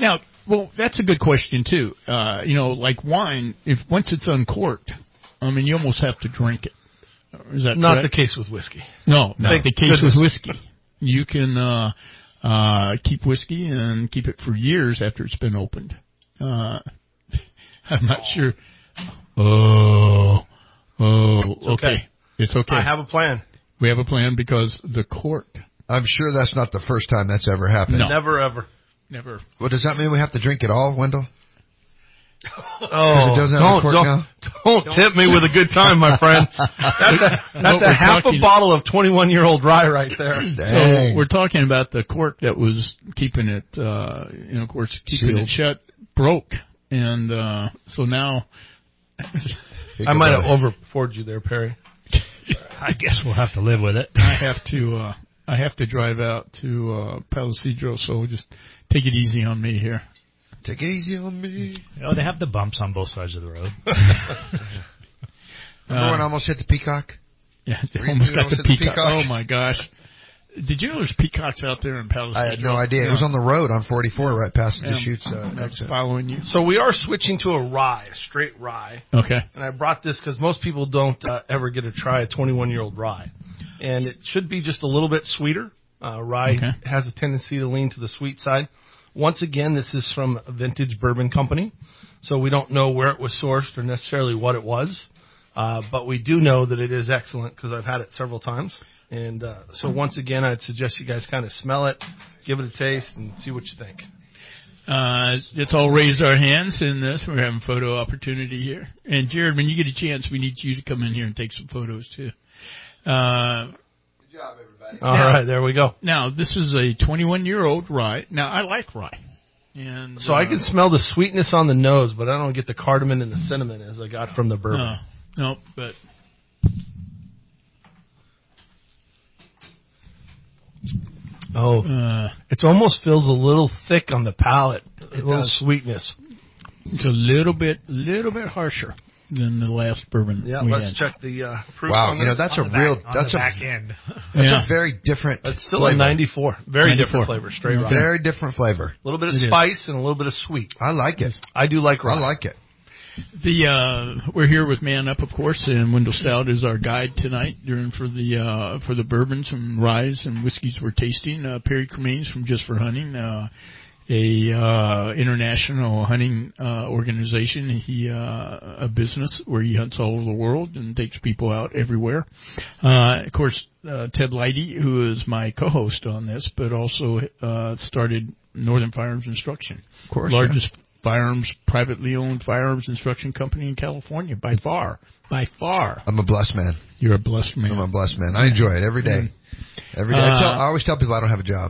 Speaker 3: Well, that's a good question too. Like wine, if once it's uncorked, I mean, you almost have to drink it. Is that
Speaker 5: not
Speaker 3: correct?
Speaker 5: the case with whiskey?
Speaker 3: No, not the case
Speaker 5: goodness.
Speaker 3: with whiskey. You can keep whiskey and keep it for years after it's been opened. I'm not sure. Okay. It's okay.
Speaker 5: I have a plan.
Speaker 3: We have a plan because the cork.
Speaker 4: I'm sure that's not the first time that's ever happened.
Speaker 3: No.
Speaker 5: Never, ever.
Speaker 3: Never.
Speaker 4: Well, does that mean we have to drink it all, Wendell?
Speaker 5: Oh, don't tip me with a good time, my friend. That's a half a bottle of 21-year-old rye right there.
Speaker 3: So we're talking about the cork that was keeping it, of course, keeping it shut, broke, and so now
Speaker 5: I might have over-poured you there, Perry.
Speaker 6: I guess we'll have to live with it.
Speaker 3: I have to drive out to Palo Cedro, so just take it easy on me here.
Speaker 4: Take it easy on me.
Speaker 6: They have the bumps on both sides of the road.
Speaker 4: Remember when I almost hit the peacock?
Speaker 3: Yeah, almost got the peacock. Oh, my gosh. Did you know there's peacocks out there in Palo Cedro?
Speaker 4: I had no idea. Yeah. It was on the road on 44 right past the Deschutes exit.
Speaker 3: Following you.
Speaker 5: So we are switching to a rye, straight rye.
Speaker 3: Okay.
Speaker 5: And I brought this because most people don't ever get to try a 21-year-old rye. And it should be just a little bit sweeter. Rye has a tendency to lean to the sweet side. Once again, this is from a Vintage Bourbon Company, so we don't know where it was sourced or necessarily what it was, but we do know that it is excellent because I've had it several times. And so once again, I'd suggest you guys kind of smell it, give it a taste, and see what you think.
Speaker 3: Let's all raise our hands in this. We're having photo opportunity here. And, Jared, when you get a chance, we need you to come in here and take some photos, too.
Speaker 4: Good job, everybody.
Speaker 5: All right, there we go.
Speaker 3: Now, this is a 21-year-old rye. Now, I like rye. And
Speaker 5: so I can smell the sweetness on the nose, but I don't get the cardamom and the cinnamon as I got from the bourbon.
Speaker 3: No, but...
Speaker 5: It almost feels a little thick on the palate. A little sweetness.
Speaker 3: It's a little bit harsher than the last bourbon.
Speaker 5: Yeah,
Speaker 3: we
Speaker 5: let's
Speaker 3: had.
Speaker 5: check the proof.
Speaker 4: Wow,
Speaker 5: on this.
Speaker 4: that's
Speaker 6: on the back end.
Speaker 4: That's a very different.
Speaker 5: It's still
Speaker 4: flavor.
Speaker 5: a 94. Very different flavor, straight rye.
Speaker 4: Very different flavor.
Speaker 5: A little bit of spice and a little bit of sweet.
Speaker 4: I like it.
Speaker 5: I do like rye.
Speaker 4: I like it.
Speaker 3: We're here with Man Up, of course, and Wendell Stout is our guide tonight for the bourbons and ryes and whiskeys we're tasting. Perry Cremains from Just for Hunting, international hunting organization. A business where he hunts all over the world and takes people out everywhere. Of course, Ted Leidy, who is my co-host on this, but also started Northern Firearms Instruction,
Speaker 4: of course,
Speaker 3: largest privately owned firearms instruction company in California by far.
Speaker 4: I'm a blessed man.
Speaker 3: You're a blessed man.
Speaker 4: I'm a blessed man. I enjoy it every day. Every day. I always tell people I don't have a job.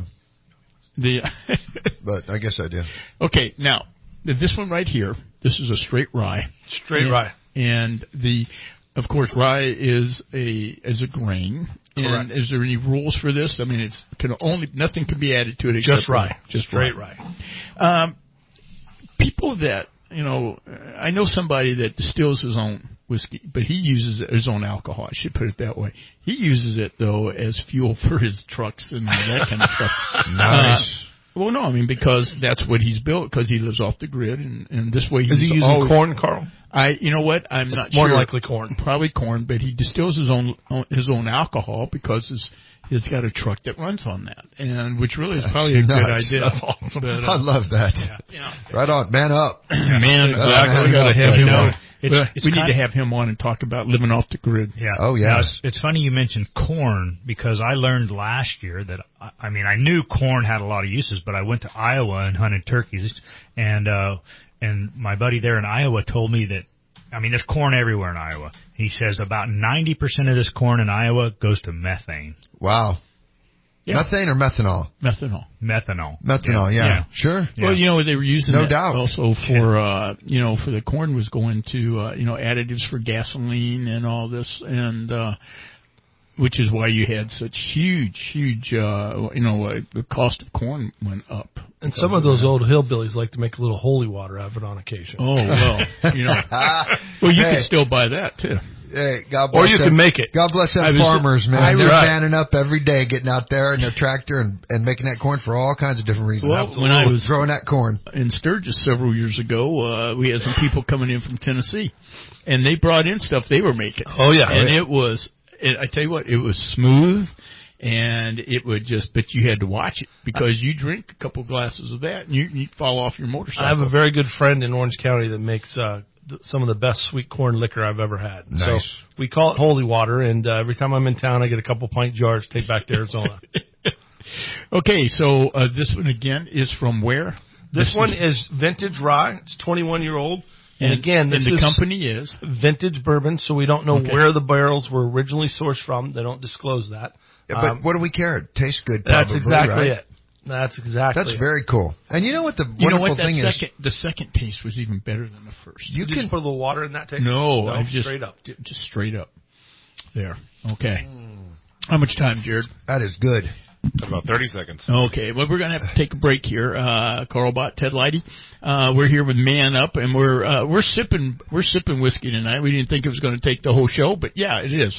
Speaker 4: But I guess I do.
Speaker 3: Okay, now this one right here. This is a straight rye.
Speaker 5: Rye.
Speaker 3: And of course, rye is a grain.
Speaker 5: Correct.
Speaker 3: And is there any rules for this? I mean, nothing can be added to it except
Speaker 5: just rye.
Speaker 3: Just
Speaker 5: straight
Speaker 3: rye. People that, I know somebody that distills his own whiskey, but he uses his own alcohol. I should put it that way. He uses it, though, as fuel for his trucks and that kind of stuff.
Speaker 4: Nice.
Speaker 3: Well, no, I mean, because that's what he's built, because he lives off the grid, and this way
Speaker 5: Is he using corn, Carl?
Speaker 3: You know what? I'm not
Speaker 5: more
Speaker 3: sure.
Speaker 5: More likely corn.
Speaker 3: Probably corn, but he distills his own alcohol because he's got a truck that runs on that, and which really is probably a good idea.
Speaker 4: That's awesome. But, I love that.
Speaker 3: Yeah.
Speaker 4: Right on, man up.
Speaker 3: Man, exactly. We got to have him on. We need to have him on and talk about living off the grid.
Speaker 6: Yeah.
Speaker 4: Oh, yes.
Speaker 6: Now, it's funny you mentioned corn because I learned last year that, I knew corn had a lot of uses, but I went to Iowa and hunted turkeys, and my buddy there in Iowa told me that, there's corn everywhere in Iowa. He says about 90% of this corn in Iowa goes to methane.
Speaker 4: Wow. Yeah. Methane or methanol?
Speaker 6: Methanol,
Speaker 4: yeah. Sure.
Speaker 3: Yeah. Well, they were using
Speaker 4: no
Speaker 3: that
Speaker 4: doubt.
Speaker 3: also for, for the corn was going to, additives for gasoline and all this, and which is why you had such huge, the cost of corn went up.
Speaker 5: And some of those old hillbillies like to make a little holy water out of it on occasion.
Speaker 3: Oh, well, well, you can still buy that, too.
Speaker 4: Hey, God bless
Speaker 5: Or you
Speaker 4: them.
Speaker 5: can make it.
Speaker 4: God bless them farmers, man. They're manning up every day, getting out there in their tractor and making that corn for all kinds of different reasons.
Speaker 3: Well, when I was
Speaker 4: growing that corn
Speaker 3: in Sturgis several years ago, we had some people coming in from Tennessee, and they brought in stuff they were making.
Speaker 5: Oh, yeah.
Speaker 3: And it was, I tell you what, it was smooth. And it would but you had to watch it because you drink a couple glasses of that and you'd fall off your motorcycle.
Speaker 5: I have a very good friend in Orange County that makes some of the best sweet corn liquor I've ever had.
Speaker 4: Nice.
Speaker 5: So we call it holy water, and every time I'm in town, I get a couple pint jars to take back to Arizona.
Speaker 3: Okay, so this one again is from where?
Speaker 5: This one is Vintage Rye. It's 21-year-old. And again, this
Speaker 3: the company is
Speaker 5: Vintage Bourbon, so we don't know where the barrels were originally sourced from. They don't disclose that.
Speaker 4: Yeah, but what do we care? It tastes good, probably.
Speaker 5: That's exactly
Speaker 4: right?
Speaker 5: it. That's exactly
Speaker 4: That's very cool. And you know what the wonderful thing is?
Speaker 3: The second taste was even better than the first.
Speaker 5: You can put a little water in that taste?
Speaker 3: No,
Speaker 5: straight up.
Speaker 3: Just straight up. There. Okay. How much time, Jared?
Speaker 4: That is good.
Speaker 2: About 30 seconds.
Speaker 3: Okay, well, we're going to have to take a break here. Carl Bott, Ted Leidy. We're here with Man Up, and we're sipping whiskey tonight. We didn't think it was going to take the whole show, but yeah, it is.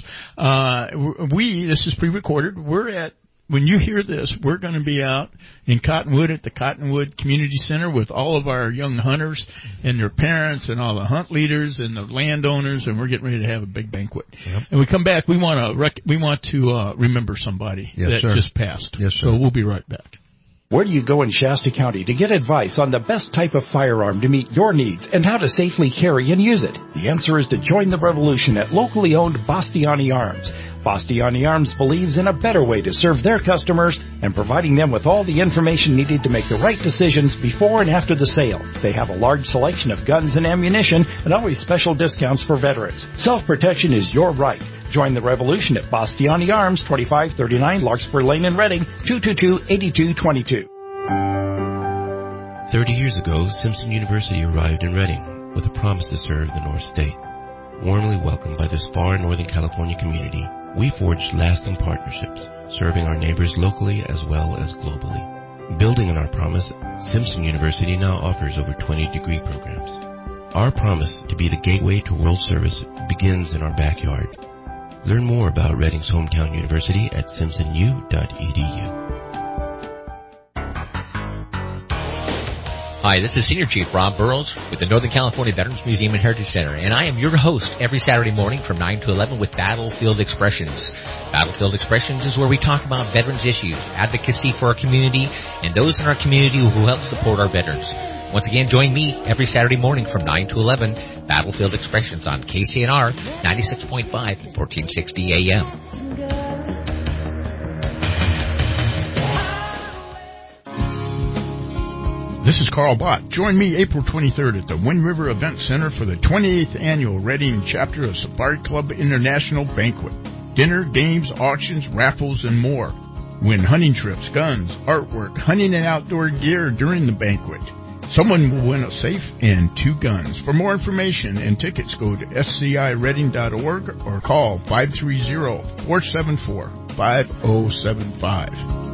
Speaker 3: This is pre-recorded. When you hear this, we're going to be out in Cottonwood at the Cottonwood Community Center with all of our young hunters and their parents and all the hunt leaders and the landowners, and we're getting ready to have a big banquet.
Speaker 4: Yep.
Speaker 3: And we come back, we want to remember somebody just passed.
Speaker 4: Yes, sir.
Speaker 3: So we'll be right back.
Speaker 14: Where do you go in Shasta County to get advice on the best type of firearm to meet your needs and how to safely carry and use it? The answer is to join the revolution at locally owned Bastiani Arms. Bastiani Arms believes in a better way to serve their customers and providing them with all the information needed to make the right decisions before and after the sale. They have a large selection of guns and ammunition and always special discounts for veterans. Self-protection is your right. Join the revolution at Bastiani Arms, 2539 Larkspur Lane in Reading, 222-8222.
Speaker 15: 30 years ago, Simpson University arrived in Reading with a promise to serve the North State. Warmly welcomed by this far Northern California community, we forged lasting partnerships, serving our neighbors locally as well as globally. Building on our promise, Simpson University now offers over 20 degree programs. Our promise to be the gateway to world service begins in our backyard. Learn more about Reading's hometown university at simpsonu.edu.
Speaker 16: Hi, this is Senior Chief Rob Burrows with the Northern California Veterans Museum and Heritage Center, and I am your host every Saturday morning from 9 to 11 with Battlefield Expressions. Battlefield Expressions is where we talk about veterans issues, advocacy for our community, and those in our community who help support our veterans. Once again, join me every Saturday morning from 9 to 11, Battlefield Expressions on KCNR 96.5, 1460 AM.
Speaker 3: This is Carl Bott. Join me April 23rd at the Wind River Event Center for the 28th Annual Reading Chapter of Safari Club International Banquet. Dinner, games, auctions, raffles, and more. Win hunting trips, guns, artwork, hunting and outdoor gear during the banquet. Someone will win a safe and 2 guns. For more information and tickets, go to scireading.org or call 530-474-5075.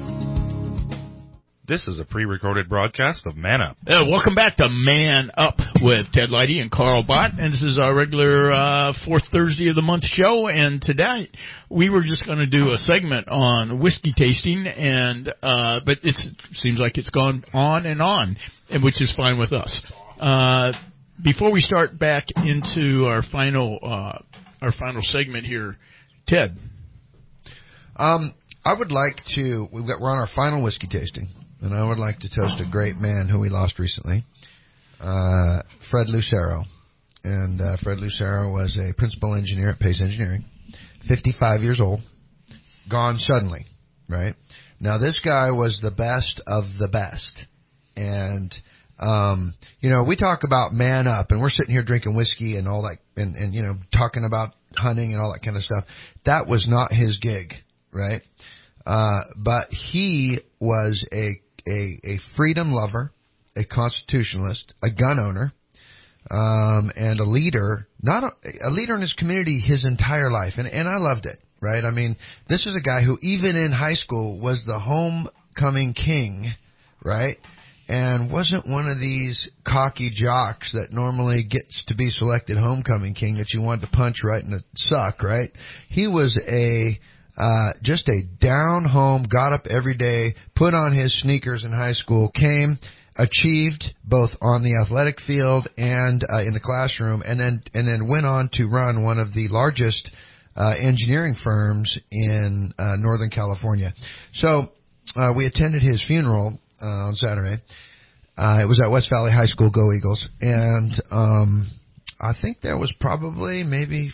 Speaker 2: This is a pre-recorded broadcast of Man Up.
Speaker 3: Welcome back to Man Up with Ted Leidy and Carl Bott. And this is our regular fourth Thursday of the month show. And tonight we were just going to do a segment on whiskey tasting, and but it seems like it's gone on, and which is fine with us. Before we start back into our final segment here, Ted.
Speaker 4: I would like to. We're on our final whiskey tasting. And I would like to toast a great man who we lost recently, Fred Lucero. And Fred Lucero was a principal engineer at Pace Engineering, 55 years old, gone suddenly, right? Now, this guy was the best of the best. And, we talk about man up, and we're sitting here drinking whiskey and all that, and talking about hunting and all that kind of stuff. That was not his gig, right? But he was a freedom lover, a constitutionalist, a gun owner, and a leader, a leader in his community his entire life. And I loved it, right? I mean, this is a guy who even in high school was the homecoming king, right? and wasn't one of these cocky jocks that normally gets to be selected homecoming king that you wanted to punch right in the suck, right? He was just a down home, got up every day, put on his sneakers in high school, achieved both on the athletic field and in the classroom, and then went on to run one of the largest engineering firms in Northern California. So we attended his funeral on Saturday. It was at West Valley High School. Go Eagles! And I think there was probably maybe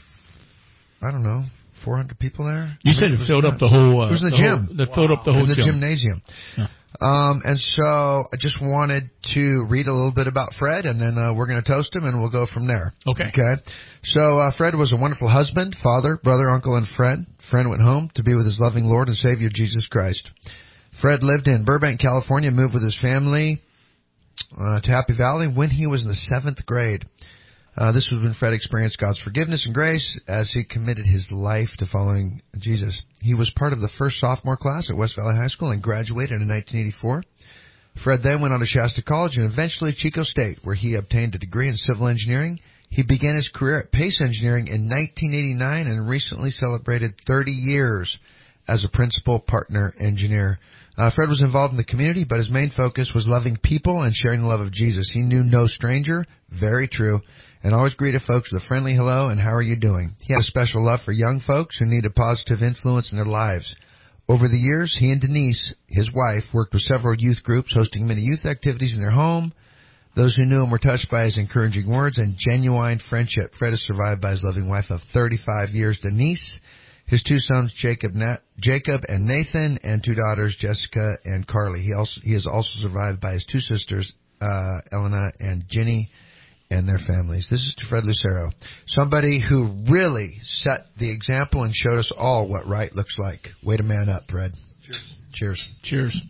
Speaker 4: 400 people there.
Speaker 3: You said it filled up the whole.
Speaker 4: It was in the gym.
Speaker 3: That filled up the whole
Speaker 4: in the
Speaker 3: gym.
Speaker 4: gymnasium.
Speaker 3: Yeah.
Speaker 4: And so I just wanted to read a little bit about Fred, and then we're going to toast him, and we'll go from there.
Speaker 3: Okay.
Speaker 4: So Fred was a wonderful husband, father, brother, uncle, and friend. Fred went home to be with his loving Lord and Savior, Jesus Christ. Fred lived in Burbank, California, moved with his family to Happy Valley when he was in the 7th grade. This was when Fred experienced God's forgiveness and grace as he committed his life to following Jesus. He was part of the first sophomore class at West Valley High School and graduated in 1984. Fred then went on to Shasta College and eventually Chico State, where he obtained a degree in civil engineering. He began his career at Pace Engineering in 1989 and recently celebrated 30 years as a principal partner engineer. Fred was involved in the community, but his main focus was loving people and sharing the love of Jesus. He knew no stranger, very true, and always greeted folks with a friendly hello and how are you doing. He had a special love for young folks who needed positive influence in their lives. Over the years, he and Denise, his wife, worked with several youth groups, hosting many youth activities in their home. Those who knew him were touched by his encouraging words and genuine friendship. Fred is survived by his loving wife of 35 years, Denise, his 2 sons, Jacob and Nathan, and 2 daughters, Jessica and Carly. He is also survived by his 2 sisters, Elena and Ginny, and their families. This is to Fred Lucero, somebody who really set the example and showed us all what right looks like. Way to man up, Fred.
Speaker 5: Cheers.
Speaker 4: Cheers.
Speaker 3: Cheers.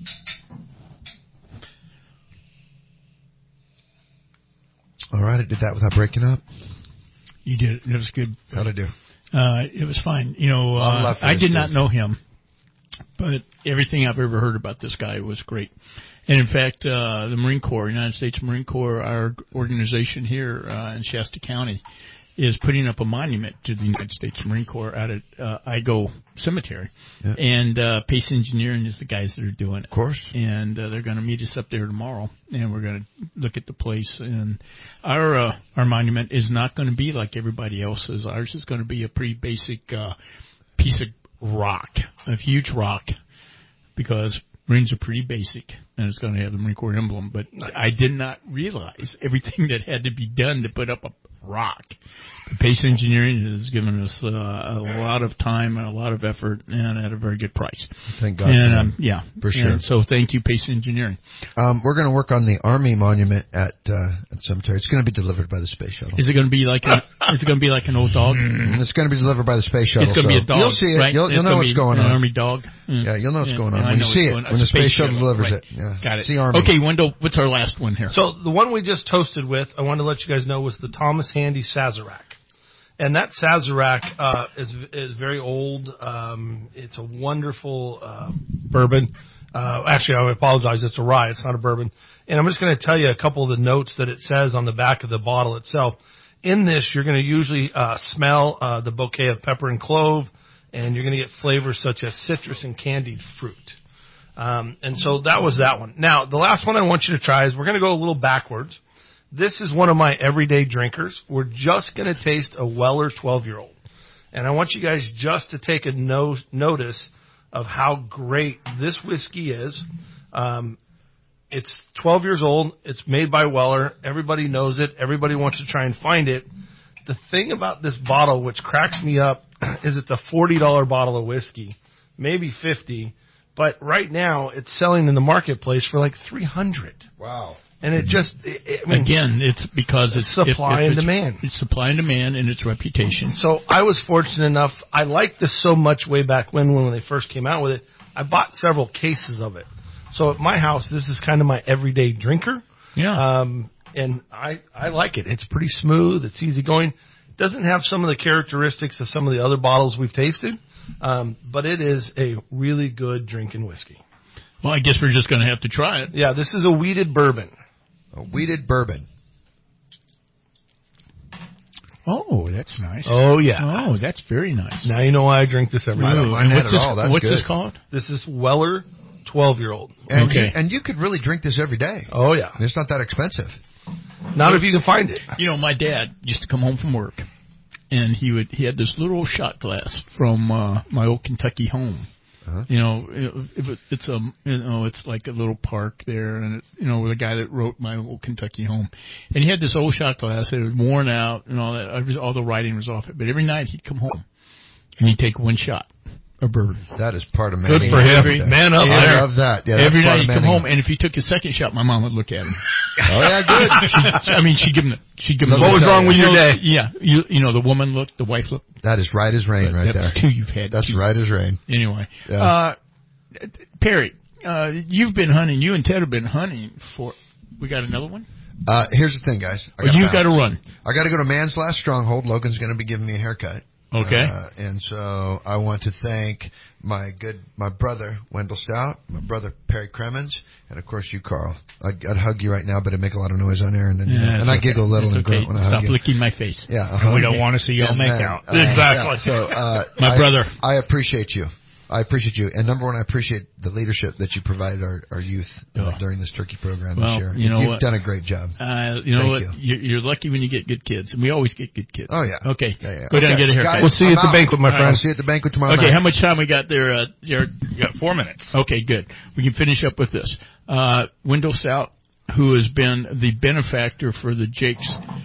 Speaker 4: All right, I did that without breaking up.
Speaker 3: You did it. It was good.
Speaker 4: How'd I do?
Speaker 3: It was fine. I did not know him, but everything I've ever heard about this guy was great. And in fact, the Marine Corps, United States Marine Corps, our organization here in Shasta County, is putting up a monument to the United States Marine Corps out at Igo Cemetery. Yeah. And Pace Engineering is the guys that are doing it.
Speaker 4: Of course.
Speaker 3: And they're going to meet us up there tomorrow, and we're going to look at the place. And our monument is not going to be like everybody else's. Ours is going to be a pretty basic piece of rock, a huge rock, because Marines are pretty basic, and it's going to have the Marine Corps emblem. But nice. I did not realize everything that had to be done to put up a rock. Pace Engineering has given us a lot of time and a lot of effort, and at a very good price.
Speaker 4: Thank God.
Speaker 3: And
Speaker 4: for sure.
Speaker 3: And so thank you, Pace Engineering.
Speaker 4: We're going to work on the Army monument at cemetery. It's going to be delivered by the space shuttle.
Speaker 3: Is it going to be like an old dog?
Speaker 4: It's going to be delivered by the space shuttle.
Speaker 3: It's going to be a dog.
Speaker 4: You'll see it.
Speaker 3: Right?
Speaker 4: You'll know what's going on.
Speaker 3: An Army dog.
Speaker 4: Yeah, you'll know what's going on when you see it. When the space shuttle delivers it. Yeah.
Speaker 3: Got it.
Speaker 4: See Army.
Speaker 3: Okay, Wendell, what's our last one here?
Speaker 5: So the one we just toasted with, I wanted to let you guys know, was the Thomas Handy Sazerac. And that Sazerac is very old. It's a wonderful bourbon. Actually, I apologize. It's a rye. It's not a bourbon. And I'm just going to tell you a couple of the notes that it says on the back of the bottle itself. In this, you're going to usually smell the bouquet of pepper and clove, and you're going to get flavors such as citrus and candied fruit. And so that was that one. Now, the last one I want you to try is we're going to go a little backwards. This is one of my everyday drinkers. We're just going to taste a Weller 12-year-old. And I want you guys just to take a notice of how great this whiskey is. It's 12 years old. It's made by Weller. Everybody knows it. Everybody wants to try and find it. The thing about this bottle, which cracks me up, is it's a $40 bottle of whiskey, maybe $50. But right now, it's selling in the marketplace for like $300.
Speaker 4: Wow.
Speaker 5: And it just,
Speaker 3: again, it's because it's
Speaker 5: supply and demand.
Speaker 3: It's supply and demand and its reputation.
Speaker 5: So I was fortunate enough. I liked this so much way back when they first came out with it. I bought several cases of it. So at my house, this is kind of my everyday drinker.
Speaker 3: Yeah.
Speaker 5: And I like it. It's pretty smooth. It's easy going. It doesn't have some of the characteristics of some of the other bottles we've tasted. But it is a really good drinking whiskey.
Speaker 3: Well, I guess we're just going to have to try it.
Speaker 5: Yeah, this is a wheated bourbon.
Speaker 4: A wheated bourbon.
Speaker 3: Oh, that's nice.
Speaker 5: Oh, yeah.
Speaker 3: Oh, that's very nice.
Speaker 5: Now you know why I drink this every day.
Speaker 4: I don't mind that at all. That's
Speaker 3: what's
Speaker 4: good.
Speaker 3: this called?
Speaker 5: This is Weller 12-year-old.
Speaker 4: And
Speaker 3: Okay.
Speaker 4: you could really drink this every day.
Speaker 5: Oh, yeah.
Speaker 4: It's not that expensive.
Speaker 5: Not if you can find it.
Speaker 3: You know, my dad used to come home from work, and he had this little shot glass from my old Kentucky home.
Speaker 4: Uh-huh.
Speaker 3: You know, it's like a little park there, and it's the guy that wrote my old Kentucky home, and he had this old shot glass that was worn out and all that. All the writing was off it, but every night he'd come home and he'd take one shot of bourbon.
Speaker 4: That is part of
Speaker 5: Good
Speaker 4: manning.
Speaker 5: for him. Man up there.
Speaker 4: I love that. Yeah,
Speaker 3: every
Speaker 4: that's part
Speaker 3: night
Speaker 4: of
Speaker 3: he'd come
Speaker 4: manning.
Speaker 3: home, and if he took his second shot, my mom would look at him.
Speaker 4: Oh yeah, good.
Speaker 3: She'd give him the.
Speaker 5: What was wrong with your day?
Speaker 3: Yeah, you know, the woman looked, the wife looked.
Speaker 4: That is right as rain, right there.
Speaker 3: That's two you've had.
Speaker 4: That's right as rain.
Speaker 3: Anyway,
Speaker 4: Yeah.
Speaker 3: Perry, you've been hunting. You and Ted have been hunting for. We got another one.
Speaker 4: Here's the thing, guys.
Speaker 3: You've got to run.
Speaker 4: I got to go to Man's Last Stronghold. Logan's going to be giving me a haircut.
Speaker 3: Okay.
Speaker 4: And so I want to thank my brother Wendell Stout, my brother Perry Cremens, and of course you, Carl. I'd hug you right now, but I make a lot of noise on air, and then I giggle a little and grunt when I hug you.
Speaker 3: Stop licking my face.
Speaker 4: Yeah,
Speaker 6: And we don't want to see y'all make out.
Speaker 5: Exactly.
Speaker 4: So
Speaker 3: my brother,
Speaker 4: I appreciate you. I appreciate you. And number one, I appreciate the leadership that you provided our youth during this turkey program this year. You've done a great job.
Speaker 3: You know what? You're lucky when you get good kids. And we always get good kids.
Speaker 4: Oh, yeah.
Speaker 3: Okay.
Speaker 4: Yeah.
Speaker 3: Go down and get a haircut.
Speaker 4: Guys,
Speaker 5: We'll see you at the banquet, my friend.
Speaker 4: We'll see you at the banquet tomorrow night.
Speaker 3: Okay, how much time we got there?
Speaker 2: You got 4 minutes.
Speaker 3: Okay, good. We can finish up with this. Wendell Stout, who has been the benefactor for the Jakes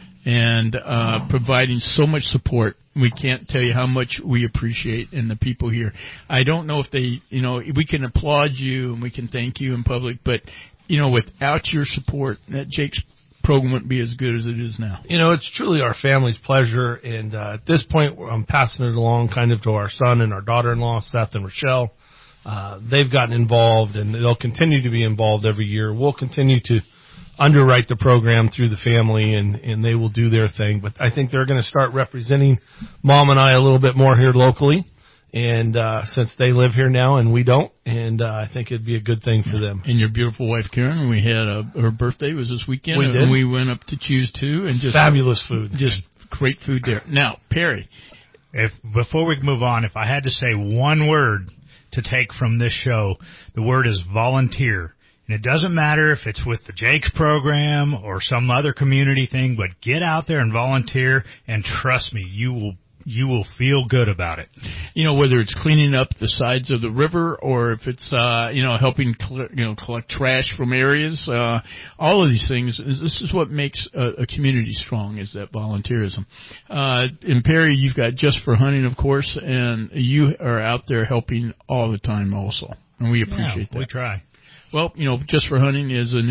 Speaker 3: and providing so much support. We can't tell you how much we appreciate and the people here. I don't know if they, we can applaud you and we can thank you in public, but, without your support, that Jake's program wouldn't be as good as it is now.
Speaker 5: It's truly our family's pleasure, and at this point, I'm passing it along kind of to our son and our daughter-in-law, Seth and Rochelle. They've gotten involved, and they'll continue to be involved every year. We'll continue to underwrite the program through the family, and they will do their thing. But I think they're going to start representing Mom and I a little bit more here locally, and since they live here now and we don't, and I think it'd be a good thing for them.
Speaker 3: And your beautiful wife, Karen, we had her birthday was this weekend,
Speaker 5: We did.
Speaker 3: and we went up to Choose 2 and just
Speaker 5: Fabulous food.
Speaker 3: Just great food there. Now, Perry,
Speaker 6: Before we move on, if I had to say one word to take from this show, the word is volunteer. And it doesn't matter if it's with the Jakes program or some other community thing, but get out there and volunteer, and trust me, you will feel good about it.
Speaker 3: Whether it's cleaning up the sides of the river or if it's, helping, collect trash from areas, all of these things, this is what makes a community strong, is that volunteerism. And Perry, you've got Just for Hunting, of course, and you are out there helping all the time also. And we appreciate that.
Speaker 6: We try.
Speaker 3: Well, Just for Hunting is an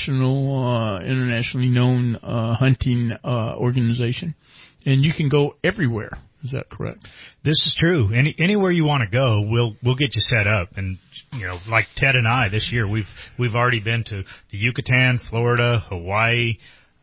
Speaker 3: internationally known hunting organization, and you can go everywhere. Is that correct?
Speaker 6: This is true. Anywhere you want to go, we'll get you set up. And like Ted and I this year, we've already been to the Yucatan, Florida, Hawaii,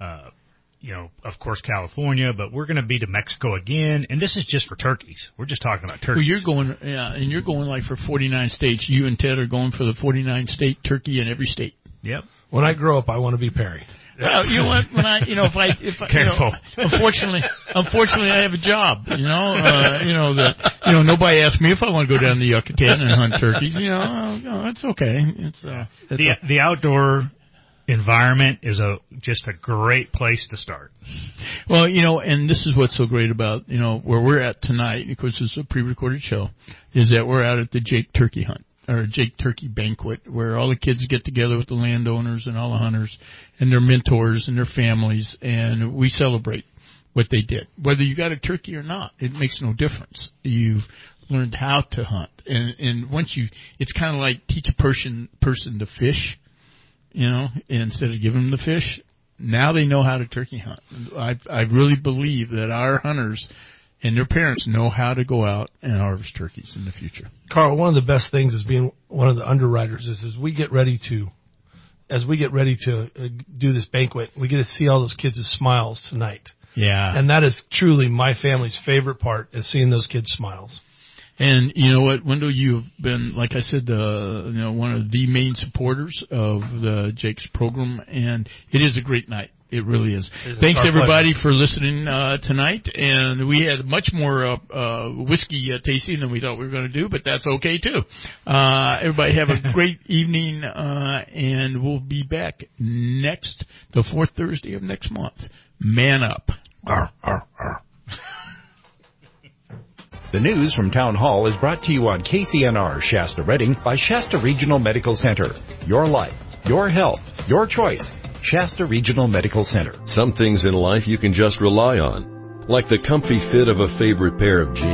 Speaker 6: of course California, but we're going to be to Mexico again. And this is just for turkeys. We're just talking about turkeys.
Speaker 3: Well, you're going like for 49 states. You and Ted are going for the 49 state turkey in every state.
Speaker 6: Yep.
Speaker 5: When I grow up, I want to be Perry.
Speaker 3: Well, you know what? When
Speaker 6: Careful.
Speaker 3: Unfortunately, I have a job. Nobody asked me if I want to go down to the Yucatan and hunt turkeys. It's okay.
Speaker 6: The outdoor environment is just a great place to start.
Speaker 3: Well, and this is what's so great about where we're at tonight, because it's a pre-recorded show, is that we're out at the Jake Turkey Hunt. Or Jake Turkey Banquet, where all the kids get together with the landowners and all the hunters and their mentors and their families, and we celebrate what they did. Whether you got a turkey or not, it makes no difference. You've learned how to hunt, and once it's kind of like teach a person to fish, instead of giving them the fish. Now they know how to turkey hunt. I really believe that our hunters and their parents know how to go out and harvest turkeys in the future.
Speaker 5: Carl, one of the best things is being one of the underwriters is as we get ready to do this banquet, we get to see all those kids' smiles tonight.
Speaker 3: Yeah.
Speaker 5: And that is truly my family's favorite part, is seeing those kids' smiles.
Speaker 3: And you know what, Wendell, you've been, like I said, one of the main supporters of the Jake's program, and it is a great night. It really is. Thanks, everybody, for listening tonight. And we had much more whiskey tasting than we thought we were going to do, but that's okay, too. Everybody have a great evening, and we'll be back the fourth Thursday of next month. Man up. Arr, arr, arr.
Speaker 14: The news from Town Hall is brought to you on KCNR Shasta Redding by Shasta Regional Medical Center. Your life, your health, your choice. Shasta Regional Medical Center.
Speaker 17: Some things in life you can just rely on, like the comfy fit of a favorite pair of jeans.